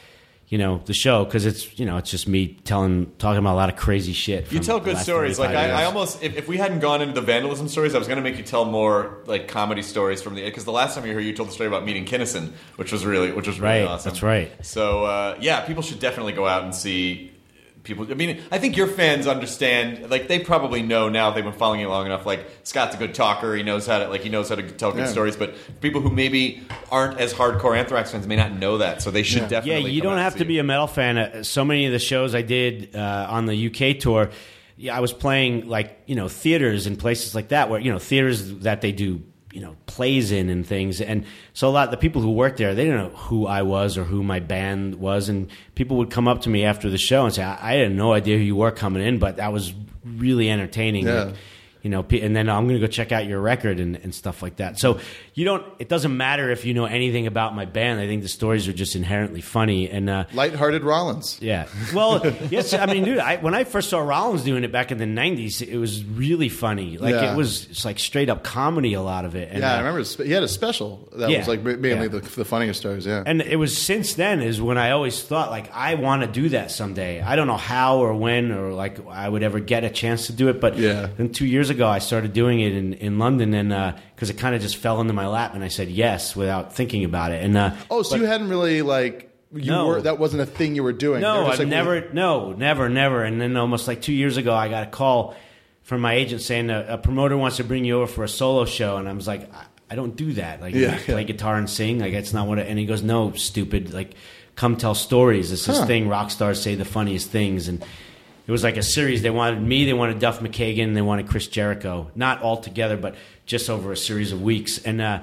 the show, because it's just me talking about a lot of crazy shit. You tell good stories. Like I almost, if we hadn't gone into the vandalism stories, I was going to make you tell more like comedy stories from because the last time you were here, you told the story about meeting Kinnison, which was really right, awesome. That's right. So people should definitely go out and see. People, I mean, I think your fans understand. Like, they probably know now. They've been following you long enough. Like, Scott's a good talker. He knows how to tell good stories. But people who maybe aren't as hardcore Anthrax fans may not know that. So they should definitely. Yeah, you don't have to be a metal fan. So many of the shows I did on the UK tour, I was playing theaters and places like that, where theaters that they do plays in and things. And so a lot of the people who worked there, they didn't know who I was or who my band was. And people would come up to me after the show and say, I had no idea who you were coming in, but that was really entertaining. Yeah. And then I'm going to go check out your record and stuff like that. So it doesn't matter if you know anything about my band. I think the stories are just inherently funny. And lighthearted Rollins. Yeah. Well, yes. I mean, dude, when I first saw Rollins doing it back in the 90s, it was really funny. It's like straight up comedy, a lot of it. And, I remember he had a special that was like mainly the funniest stories. Yeah. And it was since then is when I always thought, like, I want to do that someday. I don't know how or when or like I would ever get a chance to do it. But then 2 years ago, I started doing it in London, and because it kind of just fell into my lap, and I said yes without thinking about it. And so you hadn't really that wasn't a thing you were doing. No, I've never. And then almost like 2 years ago, I got a call from my agent saying a promoter wants to bring you over for a solo show, and I was like, I don't do that. Like, play guitar and sing. Like, it's not what. And he goes, no, stupid. Like, come tell stories. It's this thing. Rock stars say the funniest things, and it was like a series. They wanted me, they wanted Duff McKagan, they wanted Chris Jericho. Not all together, but just over a series of weeks. And I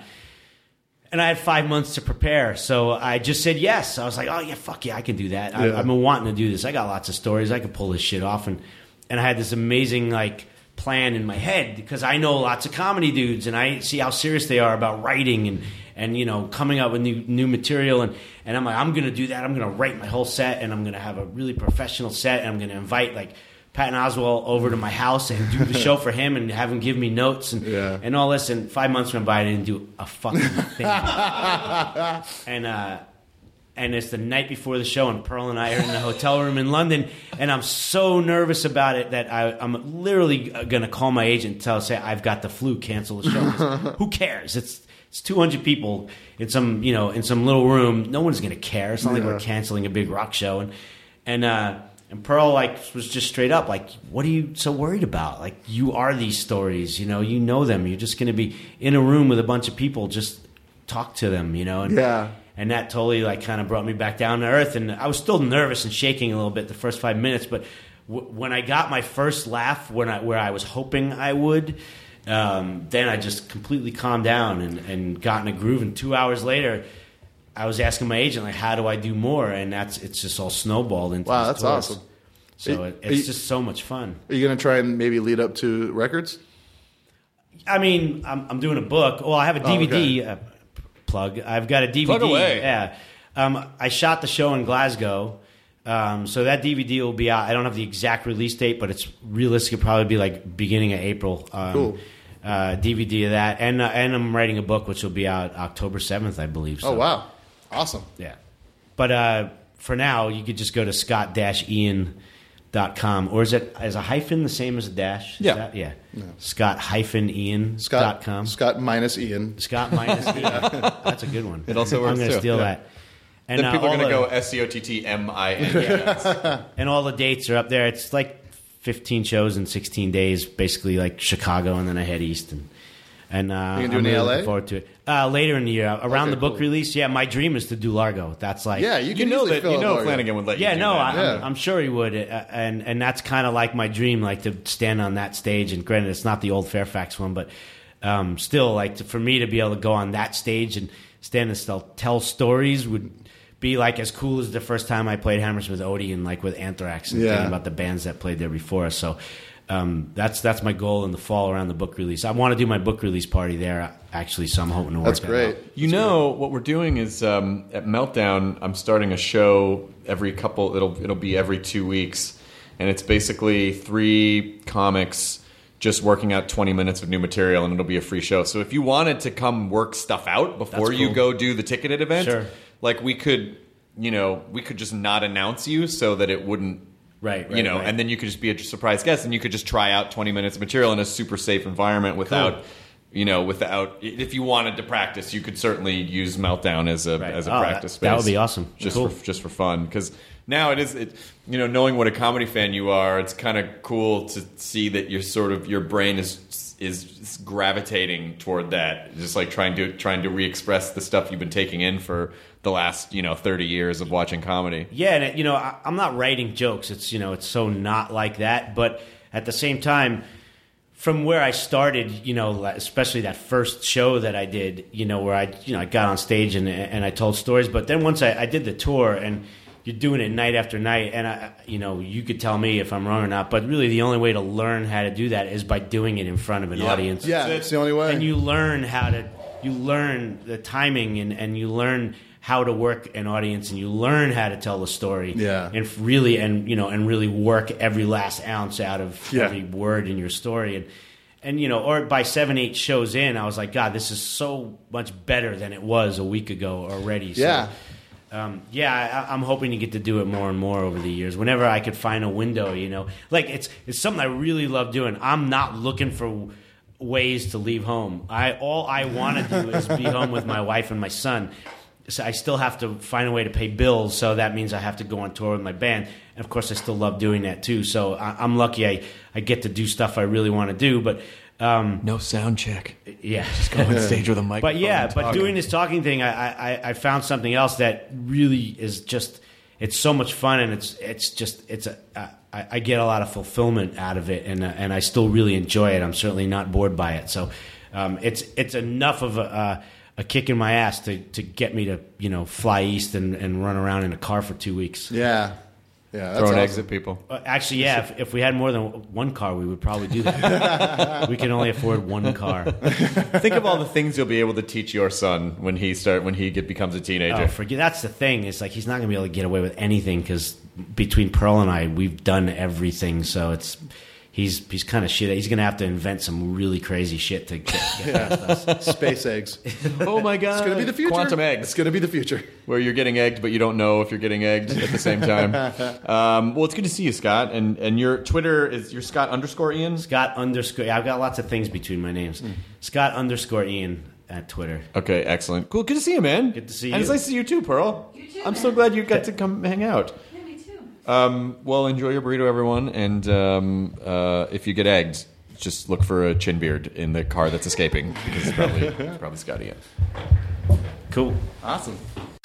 had 5 months to prepare, so I just said yes. I was like, oh, yeah, fuck yeah, I can do that. I've been wanting to do this. I got lots of stories. I could pull this shit off. And I had this amazing, plan in my head, because I know lots of comedy dudes, and I see how serious they are about writing and coming up with new material, and I'm like, I'm gonna do that. I'm gonna write my whole set, and I'm gonna have a really professional set, and I'm gonna invite Patton Oswalt over to my house and do the show for him, and have him give me notes and all this. And 5 months went by, I didn't do a fucking thing. And it's the night before the show, and Pearl and I are in the hotel room in London, and I'm so nervous about it that I'm literally going to call my agent and say I've got the flu, cancel the show. Who cares? It's 200 people in some little room. No one's going to care. It's not like we're canceling a big rock show. And Pearl was just straight up like, what are you so worried about? Like, you are these stories, you know them. You're just going to be in a room with a bunch of people. Just talk to them, And that totally kind of brought me back down to earth. And I was still nervous and shaking a little bit the first 5 minutes, but when I got my first laugh, where I was hoping I would, then I just completely calmed down and got in a groove. And 2 hours later, I was asking my agent, how do I do more? And it's just all snowballed into wow, this that's tour. awesome. So it's just so much fun. Are you going to try and maybe lead up to records? I mean, I'm doing a book. Well, I have a DVD. Okay. Plug. I've got a DVD. Plug away. Yeah. I shot the show in Glasgow, so that DVD will be out. I don't have the exact release date, but it's realistic. It'll probably be beginning of April. Cool. DVD of that, and I'm writing a book which will be out October 7th, I believe. So. Oh wow, awesome. Yeah, but for now, you could just go to scott-ian.com, or is a hyphen the same as a dash? Yeah. Yeah. No. Scott-ian.com. Scott minus Ian. Scott minus Ian. That's a good one. It also works I'm going to steal that. And then people are going to go SCOTTMIN. And all the dates are up there. It's 15 shows in 16 days, basically Chicago, and then I head east. And you can do I'm it in really LA? looking forward to it. Later in the year, around the book cool. release. Yeah, my dream is to do Largo. That's Yeah, You know Flanagan would let you do that. I'm sure he would. And that's kind of like my dream, to stand on that stage. And granted, it's not the old Fairfax one, but still, for me to be able to go on that stage and stand and tell stories would be as cool as the first time I played Hammersmith Odie and with Anthrax and thinking about the bands that played there before us. So that's my goal in the fall around the book release. I want to do my book release party there actually, so I'm hoping to work That's that great. out. What we're doing is at Meltdown, I'm starting a show it'll be every 2 weeks, and it's basically 3 comics just working out 20 minutes of new material, and it'll be a free show. So if you wanted to come work stuff out before you go do the ticketed event, like we could just not announce you so that it wouldn't, right. And then you could just be a surprise guest, and you could just try out 20 minutes of material in a super safe environment without, if you wanted to practice, you could certainly use Meltdown as a practice space. That would be awesome. Just for fun, because now knowing what a comedy fan you are, it's kind of cool to see that your brain is gravitating toward that, just like trying to re-express the stuff you've been taking in for the last 30 years of watching comedy. Yeah, and I'm not writing jokes. It's it's so not like that, but at the same time, from where I started, especially that first show that I did, where I got on stage and I told stories, but then once I did the tour and you're doing it night after night, and you could tell me if I'm wrong or not, but really the only way to learn how to do that is by doing it in front of an audience. Yeah, it's the only way. And you learn the timing and you learn how to work an audience, and you learn how to tell the story. Yeah. And really work every last ounce out of every word in your story. And or by 7-8 shows in, I was like, God, this is so much better than it was a week ago already. So, I'm hoping to get to do it more and more over the years. Whenever I could find a window, like it's something I really love doing. I'm not looking for ways to leave home. All I want to do is be home with my wife and my son. So I still have to find a way to pay bills, so that means I have to go on tour with my band. And of course, I still love doing that too. So I'm lucky I get to do stuff I really want to do. But no sound check. Yeah, just go on stage with a microphone. But doing this talking thing, I found something else that really is just, it's so much fun, and I get a lot of fulfillment out of it, and I still really enjoy it. I'm certainly not bored by it. So it's enough of a kick in my ass to get me to fly east and run around in a car for 2 weeks. Yeah, that's throwing awesome. eggs at people. Actually, yeah. If we had more than one car, we would probably do that. We can only afford one car. Think of all the things you'll be able to teach your son when he becomes a teenager. Oh, forget. That's the thing. It's like he's not going to be able to get away with anything because between Pearl and I, we've done everything. So he's kind of shit. He's going to have to invent some really crazy shit to get past us. Space eggs. Oh my God. It's going to be the future. Quantum eggs. It's going to be the future. Where you're getting egged, but you don't know if you're getting egged at the same time. Well, it's good to see you, Scott. And your Twitter is your Scott_Ian? Scott_. I've got lots of things between my names. Scott_Ian at Twitter. Okay, excellent. Cool. Good to see you, man. Good to see you. And it's nice to see you too, Pearl. You too, I'm man. so glad you got to come hang out. Yeah, me too. Well, enjoy your burrito, everyone. And if you get egged, just look for a chin beard in the car that's escaping, because it's probably Scotty. Cool. Awesome.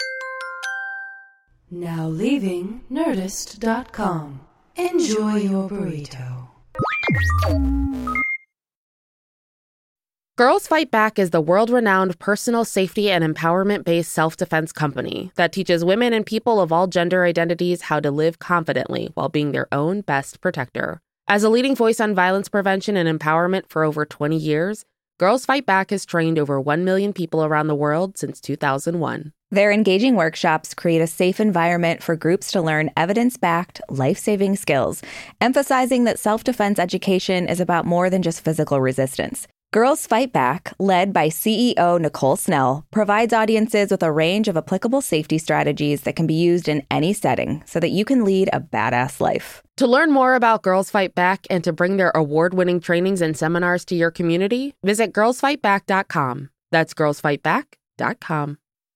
Now leaving Nerdist.com. Enjoy your burrito. Girls Fight Back is the world-renowned personal safety and empowerment-based self-defense company that teaches women and people of all gender identities how to live confidently while being their own best protector. As a leading voice on violence prevention and empowerment for over 20 years, Girls Fight Back has trained over 1 million people around the world since 2001. Their engaging workshops create a safe environment for groups to learn evidence-backed, life-saving skills, emphasizing that self-defense education is about more than just physical resistance. Girls Fight Back, led by CEO Nicole Snell, provides audiences with a range of applicable safety strategies that can be used in any setting so that you can lead a badass life. To learn more about Girls Fight Back and to bring their award-winning trainings and seminars to your community, visit girlsfightback.com. That's girlsfightback.com.